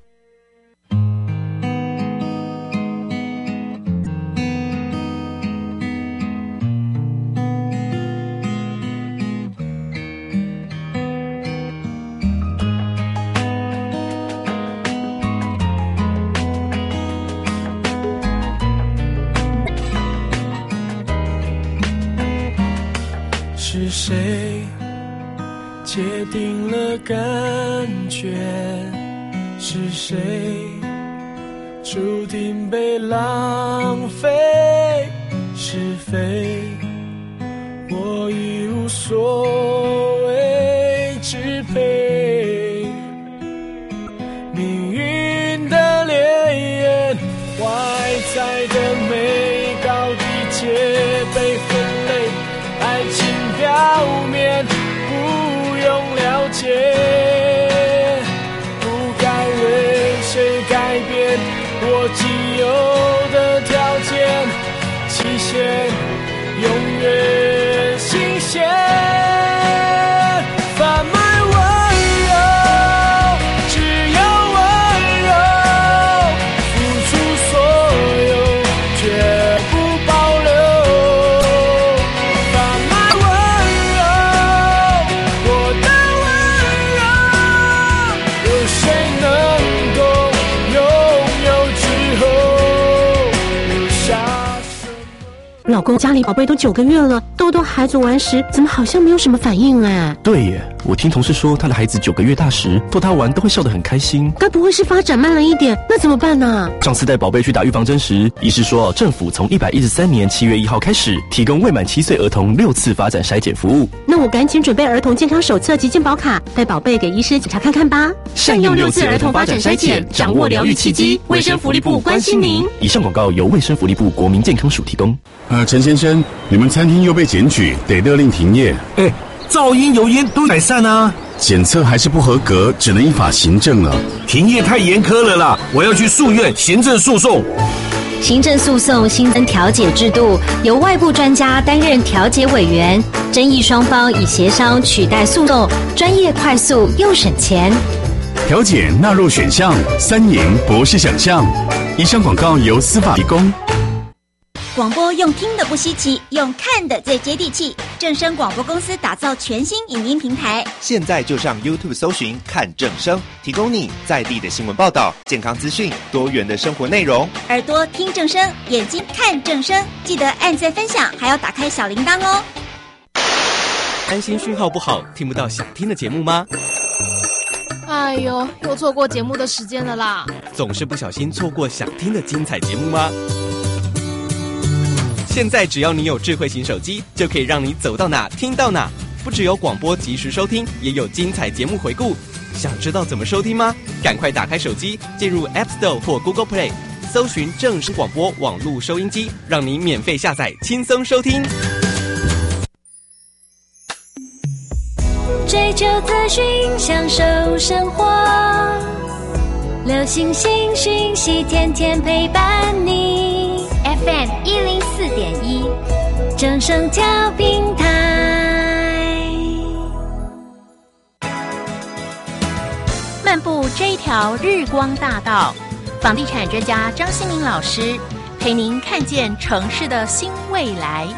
是谁界定了感觉？是谁注定被浪费？是非我已无所谓支配。命运的烈焰，外在的美，高低皆被分类。爱情表面不用了解，不该为谁改变我既有的条件，期限永远新鲜。贩卖温柔，只有温柔，付出所有，绝不保留。 老公，家里宝贝都九个月了，豆豆孩子玩时怎么好像没有什么反应啊？ 对耶，我听同事说他的孩子九个月大时逗他玩都会笑得很开心。 该不会是发展慢了一点？那怎么办呢？ 上次带宝贝去打预防针时，医师说政府从一百一十三年七月一号开始提供未满七岁儿童六次发展筛检服务。 那我赶紧准备儿童健康手册及健保卡，带宝贝给医师检查看看吧。 善用六次儿童发展筛检，掌握疗愈契机。卫生福利部关心您。以上广告由卫生福利部国民健康署提供。 呃，陈先生，你们餐厅又被检举，得勒令停业。 哎，噪音、油烟都改善啊。 检测还是不合格，只能依法行政了。 停业太严苛了啦，我要去诉愿行政诉讼。 行政诉讼新增调解制度，由外部专家担任调解委员，争议双方以协商取代诉讼，专业、快速又省钱。 调解纳入选项，三赢不是想象。以上广告由司法提供。 广播用听的不稀奇，用看的最接地气。正声广播公司打造全新影音平台， 现在就上 YouTube 搜寻看正声，提供你在地的新闻报道、健康资讯、多元的生活内容。 耳朵听正声，眼睛看正声，记得按赞分享，还要打开小铃铛哦。 担心讯号不好，听不到想听的节目吗？ 哎呦，又错过节目的时间了啦！ 总是不小心错过想听的精彩节目吗？ 现在只要你有智慧型手机，就可以让你走到哪听到哪。不只有广播及时收听，也有精彩节目回顾。想知道怎么收听吗？赶快打开手机，进入 App Store 或 Google Play， 搜寻正声广播网络收音机，让你免费下载，轻松收听。 追求资讯，享受生活，流行新讯息，天天陪伴你。F M 一零四点一，正声调频台。 漫步这一条日光大道，房地产专家张新民老师陪您看见城市的新未来。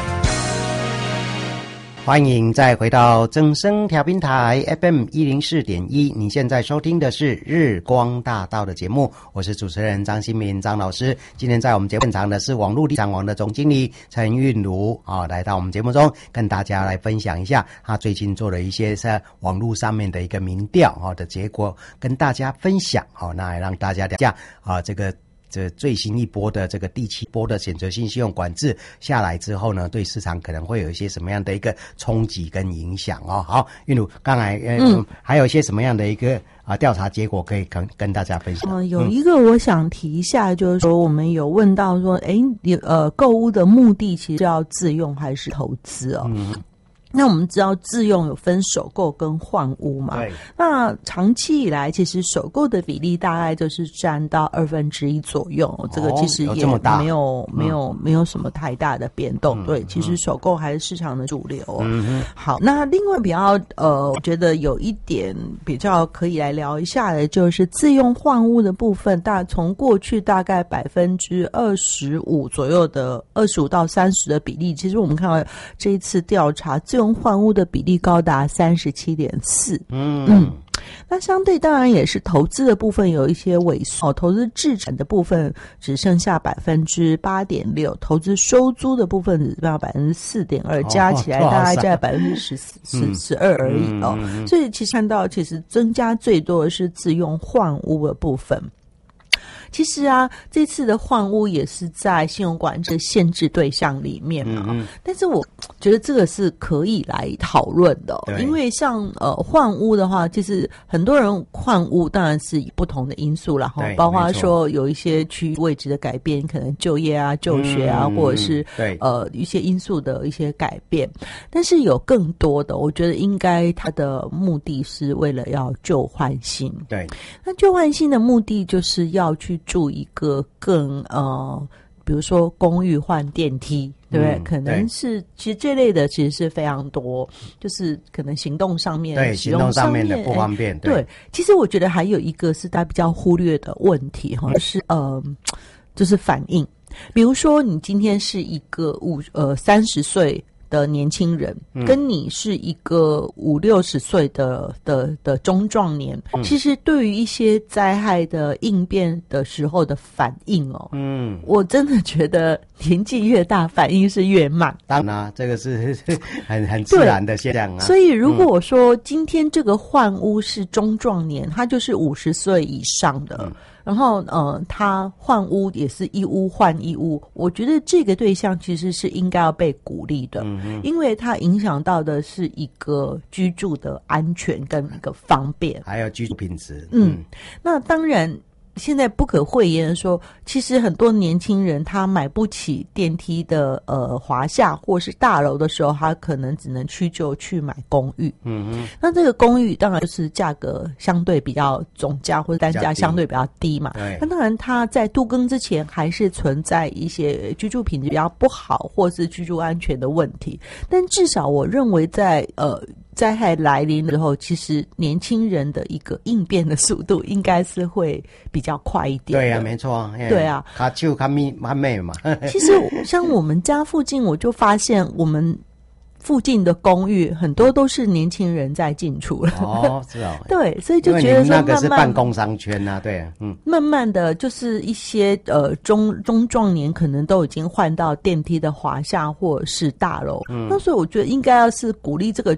欢迎再回到正声调频台 F M 一零四点一，你现在收听的是日光大道的节目，我是主持人张新民张老师。今天在我们节目现场的是网络地产网的总经理陈韵如啊，来到我们节目中跟大家来分享一下他最近做了一些在网络上面的一个民调啊的结果，跟大家分享啊，那也让大家了解啊这个。这最新一波的这个第七波的选择性信用管制下来之后呢，对市场可能会有一些什么样的一个冲击跟影响哦。好，韵如，刚才呃、嗯、还有一些什么样的一个啊调查结果可以跟跟大家分享？ 嗯，有一个我想提一下，就是说我们有问到说，哎，呃，购物的目的其实是要自用还是投资哦？嗯。那我们知道自用有分首购跟换屋嘛？对。那长期以来，其实首购的比例大概就是占到二分之一左右，哦、这个其实也没有没有没有什么太大的变动。嗯、对，其实首购还是市场的主流、哦。嗯好，那另外比较呃，我觉得有一点比较可以来聊一下的，就是自用换屋的部分，大从过去大概百分之二十五左右的二十五到三十的比例，其实我们看到这一次调查自用换屋的比例高达 三十七点四。 嗯嗯，那相对当然也是投资的部分有一些萎缩，投资置产的部分只剩下 百分之八点六， 投资收租的部分只剩下 百分之四点二， 加起来大概在 百分之十四、十二而已哦。所以其实看到其实增加最多的是自用换屋的部分。其实啊，这次的换屋也是在信用管制限制对象里面嘛，嗯嗯，但是我觉得这个是可以来讨论的、哦，因为像呃换屋的话，其实很多人换屋当然是以不同的因素啦，哈，包括说有一些区域位置的改变，可能就业啊、就学啊，嗯、或者是呃一些因素的一些改变，但是有更多的，我觉得应该它的目的是为了要旧换新，对，那旧换新的目的就是要去住一个更呃，比如说公寓换电梯，对不对？嗯、可能是其实这类的其实是非常多，就是可能行动上面、 对行动上面的不方便。对， 对其实我觉得还有一个是大家比较忽略的问题哈，是呃，就是反应。比如说，你今天是一个五呃三十岁的年轻人，跟你是一个五六十岁的的的中壮年、嗯，其实对于一些灾害的应变的时候的反应哦，嗯，我真的觉得年纪越大，反应是越慢。 当然、啊，这个是很很自然的现象啊。 所以如果我说今天这个换屋是中壮年，他就是五十岁以上的。嗯然后，呃，他换屋也是一屋换一屋，我觉得这个对象其实是应该要被鼓励的，嗯、因为它影响到的是一个居住的安全跟一个方便， 还有居住品质。 嗯，嗯那当然。现在不可讳言的说，其实很多年轻人他买不起电梯的呃华夏或是大楼的时候，他可能只能屈就去买公寓。嗯嗯，那这个公寓当然就是价格相对比较总价或者单价相对比较低嘛。对。那当然，它在都更之前还是存在一些居住品质比较不好或是居住安全的问题，但至少我认为在呃。灾害来临的时候，其实年轻人的一个应变的速度应该是会比较快一点的。 对啊，没错。 对啊， 卡丘卡咪卡妹嘛。 其实像我们家附近，我就发现我们附近的公寓很多都是年轻人在进出了。哦，是哦。对，所以就觉得说慢慢， 那个是办工商圈啊，对，嗯， 慢慢的就是一些呃中中壮年可能都已经换到电梯的华夏或者是大楼。嗯，那所以我觉得应该要是鼓励这个区。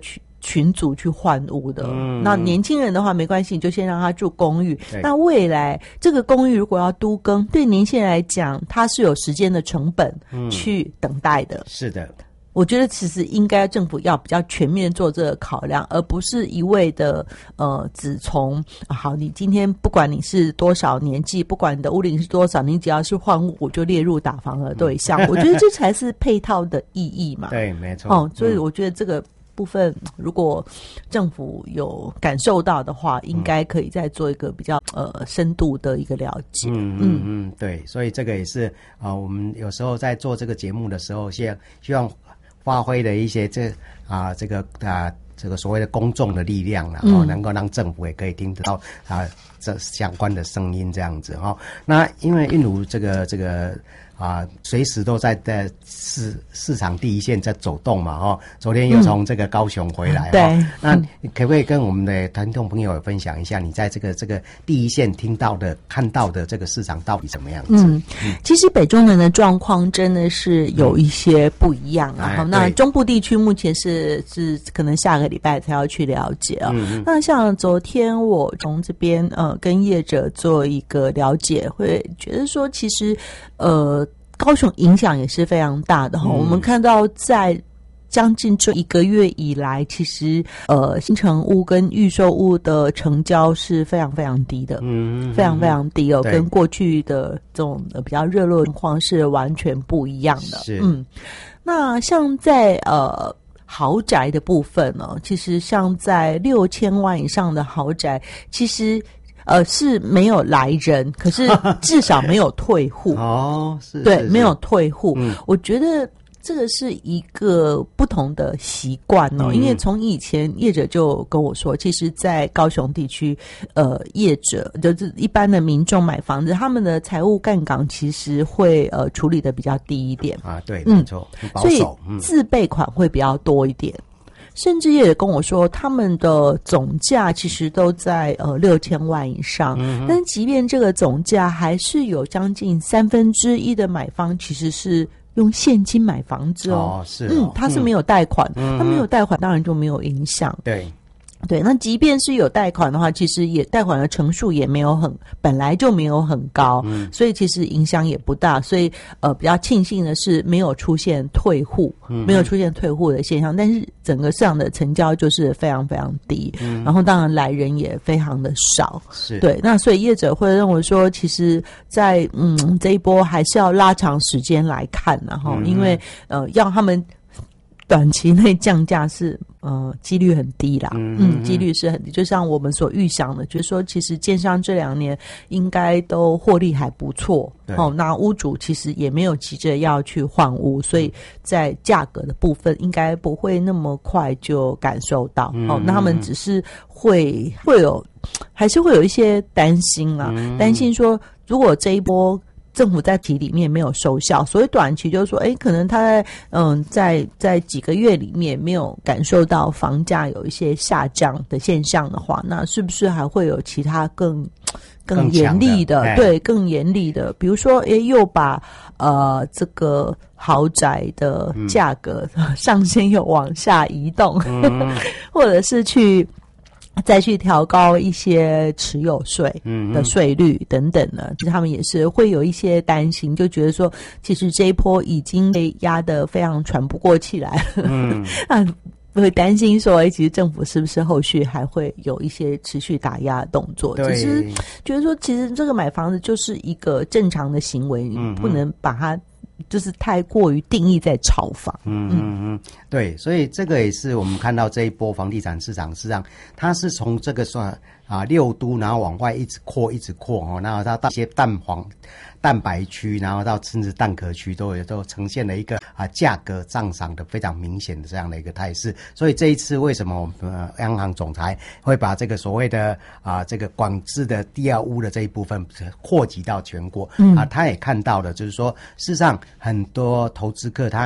群组去换屋的。嗯，那年轻人的话没关系，你就先让他住公寓。那未来这个公寓如果要都更，对年轻人来讲，它是有时间的成本去等待的。 嗯、是的。 我觉得其实应该政府要比较全面做这个考量，而不是一味的呃只从、啊、好你今天不管你是多少年纪，不管你的屋龄是多少，你只要是换屋我就列入打房的对象。我觉得这才是配套的意义嘛。 对，没错。 哦，所以我觉得这个部分如果政府有感受到的话，应该可以再做一个比较呃深度的一个了解。 嗯嗯嗯，对，所以这个也是啊、呃，我们有时候在做这个节目的时候，希希望发挥的一些这啊这个啊这个所谓的公众的力量，然后能够让政府也可以听得到啊这相关的声音这样子哈、哦。那因为韵如这个这个啊随时都在在市市场第一线在走动嘛哈、哦。昨天又从这个高雄回来哈、嗯哦，那可不可以跟我们的听众朋友分享一下你在这个这个第一线听到的看到的这个市场到底怎么样子？ 嗯，嗯其实北中南的状况真的是有一些不一样啊。嗯、那中部地区目前是是可能下个礼拜才要去了解啊、哦。嗯、那像昨天我从这边呃跟业者做一个了解，会觉得说其实呃高雄影响也是非常大的哈、嗯。我们看到在将近这一个月以来，其实呃新成屋跟预售屋的成交是非常非常低的，嗯，非常非常低哦，跟过去的这种、呃、比较热络情况是完全不一样的。 是， 嗯，那像在呃豪宅的部分呢，其实像在六千万以上的豪宅，其实。呃，是没有来人，可是至少没有退户哦，是， 对， 是是没有退户。 嗯， 我觉得这个是一个不同的习惯哦， 嗯、 因为从以前业者就跟我说，其实，在高雄地区，呃，业者就是一般的民众买房子，他们的财务杠杆其实会呃处理的比较低一点啊，对，没错， 嗯， 保守， 所以自备款会比较多一点。甚至也跟我说，他们的总价其实都在呃六千万以上，嗯、但即便这个总价，还是有将近三分之一的买方其实是用现金买房子哦， 哦是哦嗯，他是没有贷款， 嗯、 他没有贷款，当然就没有影响， 对。 对，那即便是有贷款的话，其实也贷款的成数也没有很，本来就没有很高，嗯，所以其实影响也不大。所以呃，比较庆幸的是没有出现退户，嗯，没有出现退户的现象。但是整个市场的成交就是非常非常低，嗯，然后当然来人也非常的少， 是对。那所以业者会认为说，其实在嗯这一波还是要拉长时间来看，然后、嗯、因为呃要他们。短期内降价是呃几率很低啦，嗯，嗯几率是很低，就像我们所预想的，就是说其实建商这两年应该都获利还不错，哦，那屋主其实也没有急着要去换屋，所以在价格的部分应该不会那么快就感受到，嗯、哦，那他们只是会会有还是会有一些担心啦，嗯、担心说如果这一波。政府在期里面没有收效，所以短期就是说，哎，可能他在嗯，在在几个月里面没有感受到房价有一些下降的现象的话，那是不是还会有其他更更严厉的？的对，更严厉的，比如说，哎，又把呃这个豪宅的价格、嗯、上限又往下移动，嗯、或者是去。再去调高一些持有税的税率等等呢，其实他们也是会有一些担心，就觉得说，其实这一波已经被压得非常喘不过气来了，嗯，啊，会担心说，哎，其实政府是不是后续还会有一些持续打压的动作？只是觉得说，其实这个买房子就是一个正常的行为，嗯、不能把它。就是太过于定义在炒房， 嗯嗯嗯，对，所以这个也是我们看到这一波房地产市场，实际上它是从这个算啊六都，然后往外一直扩，一直扩哦，然后它到一些蛋黄、蛋白区，然后到甚至蛋壳区，都有都呈现了一个啊价格上涨的非常明显的这样的一个态势。所以这一次为什么我们、呃、央行总裁会把这个所谓的啊这个管制的第二屋的这一部分扩及到全国、嗯、啊，他也看到了，就是说事实上很多投资客他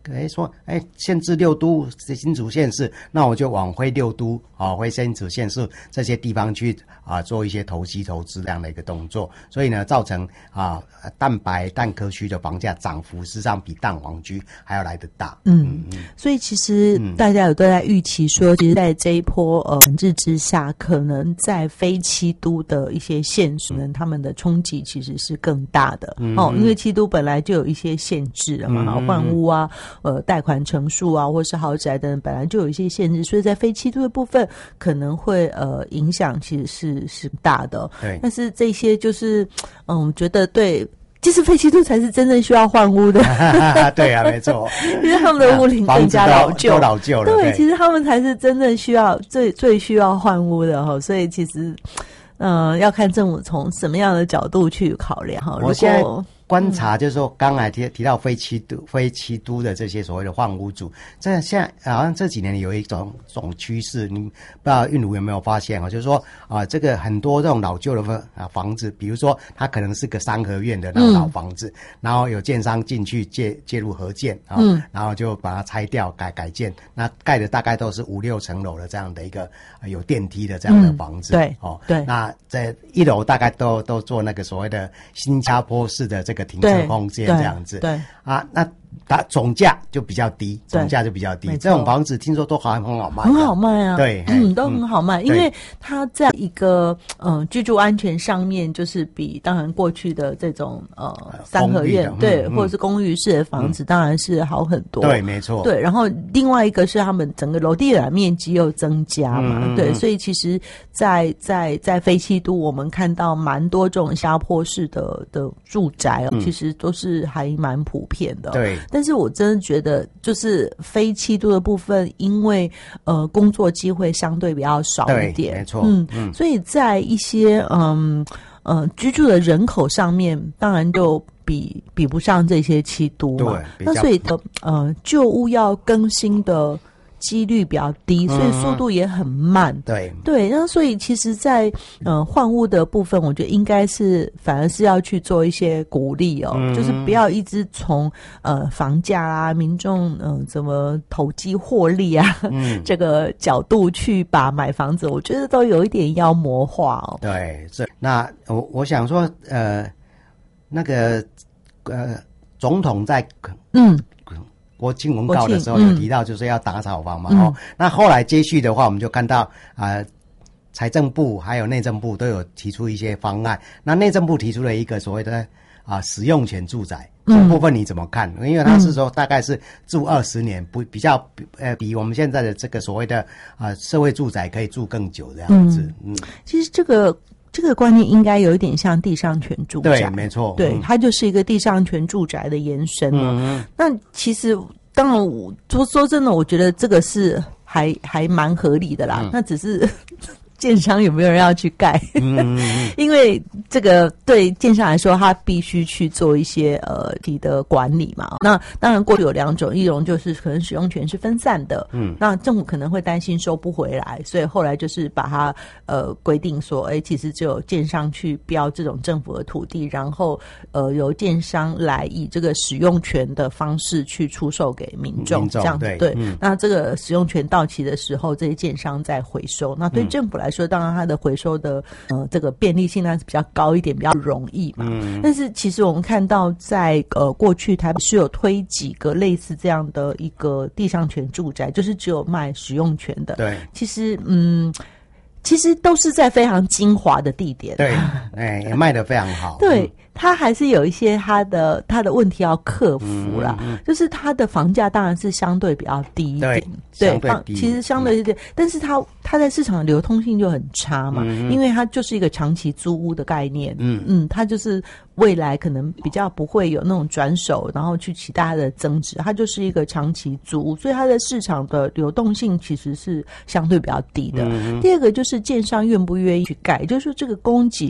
哎说哎限制六都新竹县市，那我就往回六都啊，回新竹县市这些地方去啊做一些投机投资这样的一个动作，所以呢造成啊蛋白蛋科区的房价涨幅实际上比蛋黄区还要来得大。 嗯，嗯所以其实大家有都在预期说，其实在这一波呃管制之下，可能在非七都的一些县市呢，他们的冲击其实是更大的、嗯、哦，因为七都本来就有一些限制了嘛，换、嗯、屋啊、呃贷款成数啊，或是豪宅等等，本来就有一些限制，所以在非七都的部分可能会呃影响其实是是大的。对，但是这些就是嗯，觉得对。其实非七都才是真正需要换屋的。 对啊，没错， 因为他们的屋龄更加老旧， 都老旧了。 对，其实他们才是真正需要最最需要换屋的哈。所以其实，嗯、呃，要看政府从什么样的角度去考量哈。 我现在观察就是说，刚才提提到非七都、非七都的这些所谓的换屋主，这现在好像这几年有一种种趋势，你不知道韵如有没有发现啊？就是说啊、呃，这个很多这种老旧的啊房子，比如说它可能是个三合院的那种老房子，嗯、然后有建商进去介介入合建啊，嗯、然后就把它拆掉改改建，那盖的大概都是五六层楼的这样的一个、呃、有电梯的这样的房子，嗯、 对哦， 对， 那在一楼大概都都做那个所谓的新加坡式的这个停车空间这样子， 对，对啊，那它总价就比较低，总价就比较低。这种房子听说都好像很好卖， 很好卖啊， 对， 嗯，都很好卖，因为它在一个嗯、呃、居住安全上面，就是比当然过去的这种呃三合院对、嗯，或者是公寓式的房子，嗯、当然是好很多， 对，没错， 对。然后另外一个是他们整个楼地板面积又增加嘛，嗯、对，所以其实在，在在在非七都，我们看到蛮多这种下坡式的的住宅哦、嗯，其实都是还蛮普遍的， 对。 但是我真的觉得，就是非七都的部分，因为呃工作机会相对比较少一点， 没错， 嗯嗯，所以在一些嗯呃居住的人口上面，当然就比比不上这些七都嘛，那所以的呃旧屋要更新的几率比较低，所以速度也很慢。嗯、 对对，那所以其实在，在呃换屋的部分，我觉得应该是反而是要去做一些鼓励哦，嗯、就是不要一直从呃房价啊、民众嗯、呃、怎么投机获利啊、嗯、这个角度去把买房子，我觉得都有一点妖魔化哦。 对，是那我我想说，呃，那个呃总统在嗯。国庆文告的时候有提到，就是要打炒房嘛、嗯、哦，那后来接续的话，我们就看到啊、呃，财政部还有内政部都有提出一些方案。那内政部提出了一个所谓的啊、呃、使用权住宅，这部分你怎么看？嗯、因为他是说大概是住二十年，不比较呃比我们现在的这个所谓的啊、呃、社会住宅可以住更久这样子。嗯，嗯其实这个。这个观念应该有一点像地上权住宅， 对，没错， 对，嗯、它就是一个地上权住宅的延伸了。嗯、那其实，当然我，我说说真的，我觉得这个是还还蛮合理的啦。嗯、那只是。建商有没有人要去盖？嗯、因为这个对建商来说，他必须去做一些呃地的管理嘛。那当然过去有两种，一种就是可能使用权是分散的，嗯，那政府可能会担心收不回来，所以后来就是把它呃规定说，哎，其实只有建商去标这种政府的土地，然后呃由建商来以这个使用权的方式去出售给民众，民众这样子对。对嗯、那这个使用权到期的时候，这些建商再回收。那对政府来说，来说，当然它的回收的呃这个便利性呢是比较高一点，比较容易嘛。嗯、但是其实我们看到在呃过去台北是有推几个类似这样的一个地上权住宅，就是只有卖使用权的。 对， 其实嗯。其实都是在非常精华的地点， 对，哎，也卖得非常好。 对，它还是有一些它的它的问题要克服啦，嗯嗯、就是它的房价当然是相对比较低一点， 对，相对低， 其实相对低点，嗯、但是它它在市场的流通性就很差嘛，嗯、因为它就是一个长期租屋的概念，嗯嗯，它就是未来可能比较不会有那种转手，然后去其他的增值，它就是一个长期租屋，所以它的市场的流动性其实是相对比较低的。嗯、第二个就是建商愿不愿意去盖，就是说这个供给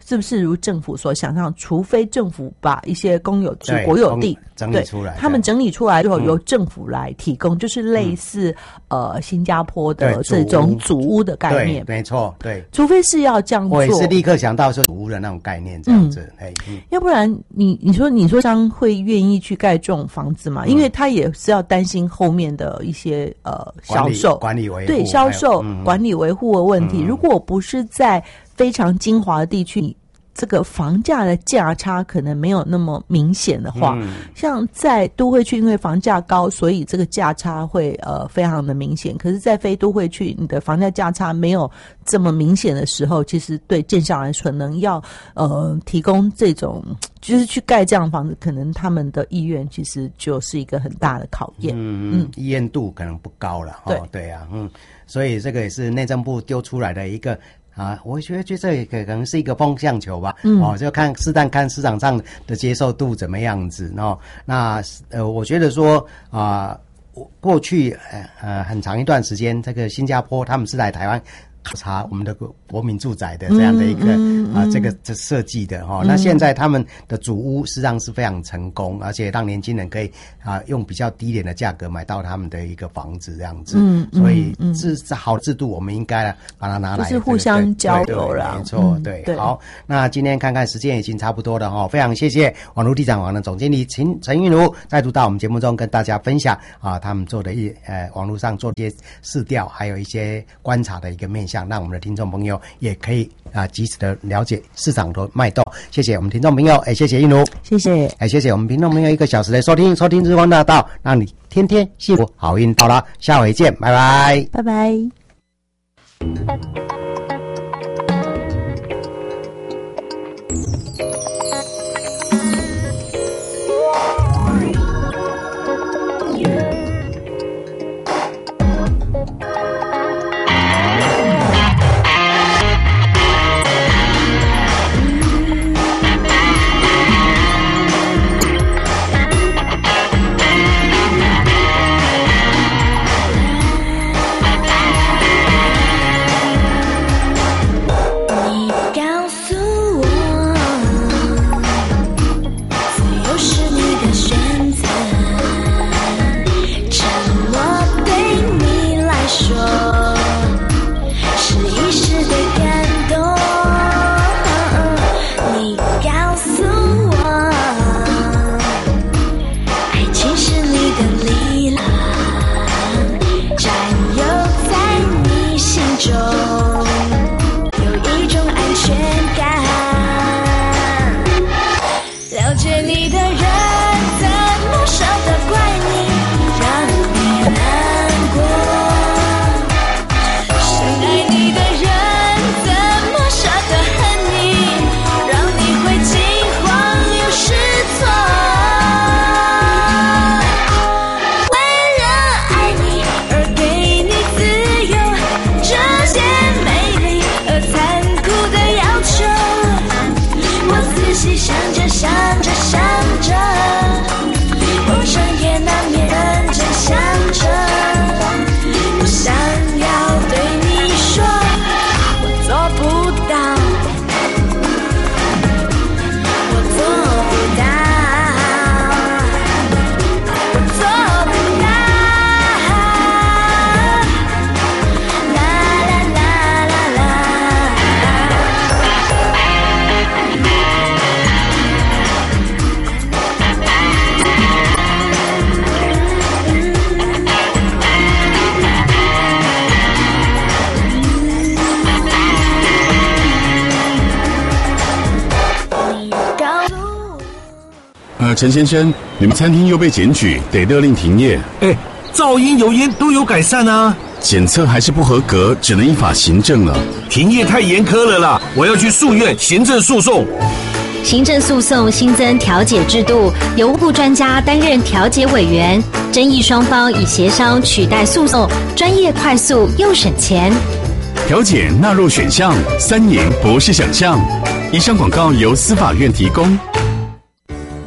是不是如政府所想象？除非政府把一些公有制、 对国有地整理出来， 他们整理出来之后， 嗯由政府来提供，就是类似、嗯、呃新加坡的对这种祖屋的概念。 对，没错，对。 除非是要这样做， 我也是立刻想到说祖屋的那种概念，这样子。哎、嗯， 要不然你你说你说商会愿意去盖这种房子嘛？嗯、因为他也是要担心后面的一些呃销售、 管理维护、 对销售、 嗯、 管理维护的问题。 嗯、 如果不是在非常精华的地区，这个房价的价差可能没有那么明显的话，嗯、像在都会区，因为房价高，所以这个价差会呃非常的明显。可是，在非都会区，你的房价价差没有这么明显的时候，其实对建商来说，可能要呃提供这种就是去盖这样的房子，可能他们的意愿其实就是一个很大的考验。 嗯嗯，意愿度可能不高了。 对、 哦、对啊，嗯，所以这个也是内政部丢出来的一个。啊，我觉得这也可能是一个风向球吧，嗯，哦，就看适当看市场上的接受度怎么样子，哦，那呃，我觉得说啊，我、呃、过去呃呃很长一段时间，这个新加坡他们是来台湾考察我们的国民住宅的这样的一个、嗯嗯、啊这个这设计的哈、哦嗯，那现在他们的主屋实际上是非常成功，而且让年轻人可以啊用比较低廉的价格买到他们的一个房子这样子，嗯，所以是是好制度，我们应该把它拿来， 就是互相交流啦， 没错、嗯，对，对，好，那今天看看时间已经差不多了哈、哦，非常谢谢网络地产网的总经理陈陈韵如再度到我们节目中跟大家分享啊他们做的一呃网络上做一些市调，还有一些观察的一个面向。让我们的听众朋友也可以啊及时的了解市场的脉动。谢谢我们听众朋友，哎，谢谢韵如， 谢谢， 哎，谢谢我们听众朋友一个小时的收听，收听日光大道，让你天天幸福好运到了，下回见，拜拜， 拜拜。 陈先生，你们餐厅又被检举，得勒令停业。 哎，噪音、油烟都有改善啊。 检测还是不合格，只能依法行政了。 停业太严苛了啦，我要去诉愿行政诉讼。 行政诉讼新增调解制度，由务专家担任调解委员，争议双方以协商取代诉讼，专业、快速又省钱。 调解纳入选项，三赢不是想象。以上广告由司法院提供。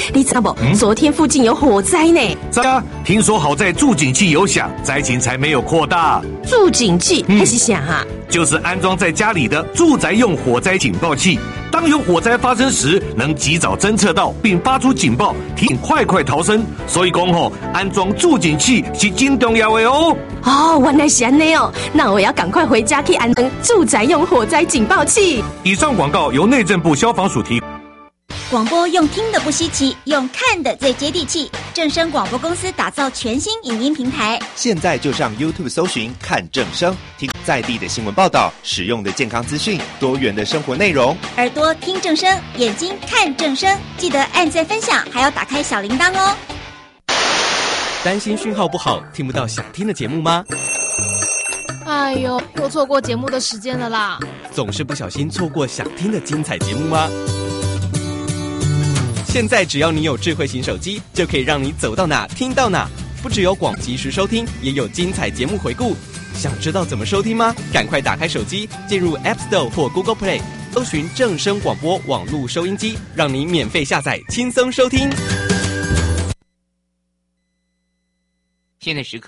你知道不？嗯、昨天附近有火灾呢。 在啊，听说好在助警器有响，灾情才没有扩大。 助警器还是啥啊？ 就是安装在家里的住宅用火灾警报器。当有火灾发生时，能及早侦测到并发出警报，提醒快快逃生。所以讲吼，安装助警器是真重要的哦。 哦，原来是安尼哦，那我要赶快回家去安装住宅用火灾警报器。 以上广告由内政部消防署提供。 广播用听的不稀奇，用看的最接地气。正声广播公司打造全新影音平台， 现在就上 YouTube 搜寻看正声，听在地的新闻报道、实用的健康资讯、多元的生活内容。 耳朵听正声，眼睛看正声，记得按赞分享，还要打开小铃铛哦。 担心讯号不好，听不到想听的节目吗？ 哎呦，又错过节目的时间了啦！ 总是不小心错过想听的精彩节目吗？现在只要你有智慧型手机，就可以让你走到哪听到哪。不只有广即时收听，也有精彩节目回顾。想知道怎么收听吗？赶快打开手机，进入 App Store 或 Google Play， 搜寻正声广播网络收音机，让你免费下载，轻松收听。 现在时刻。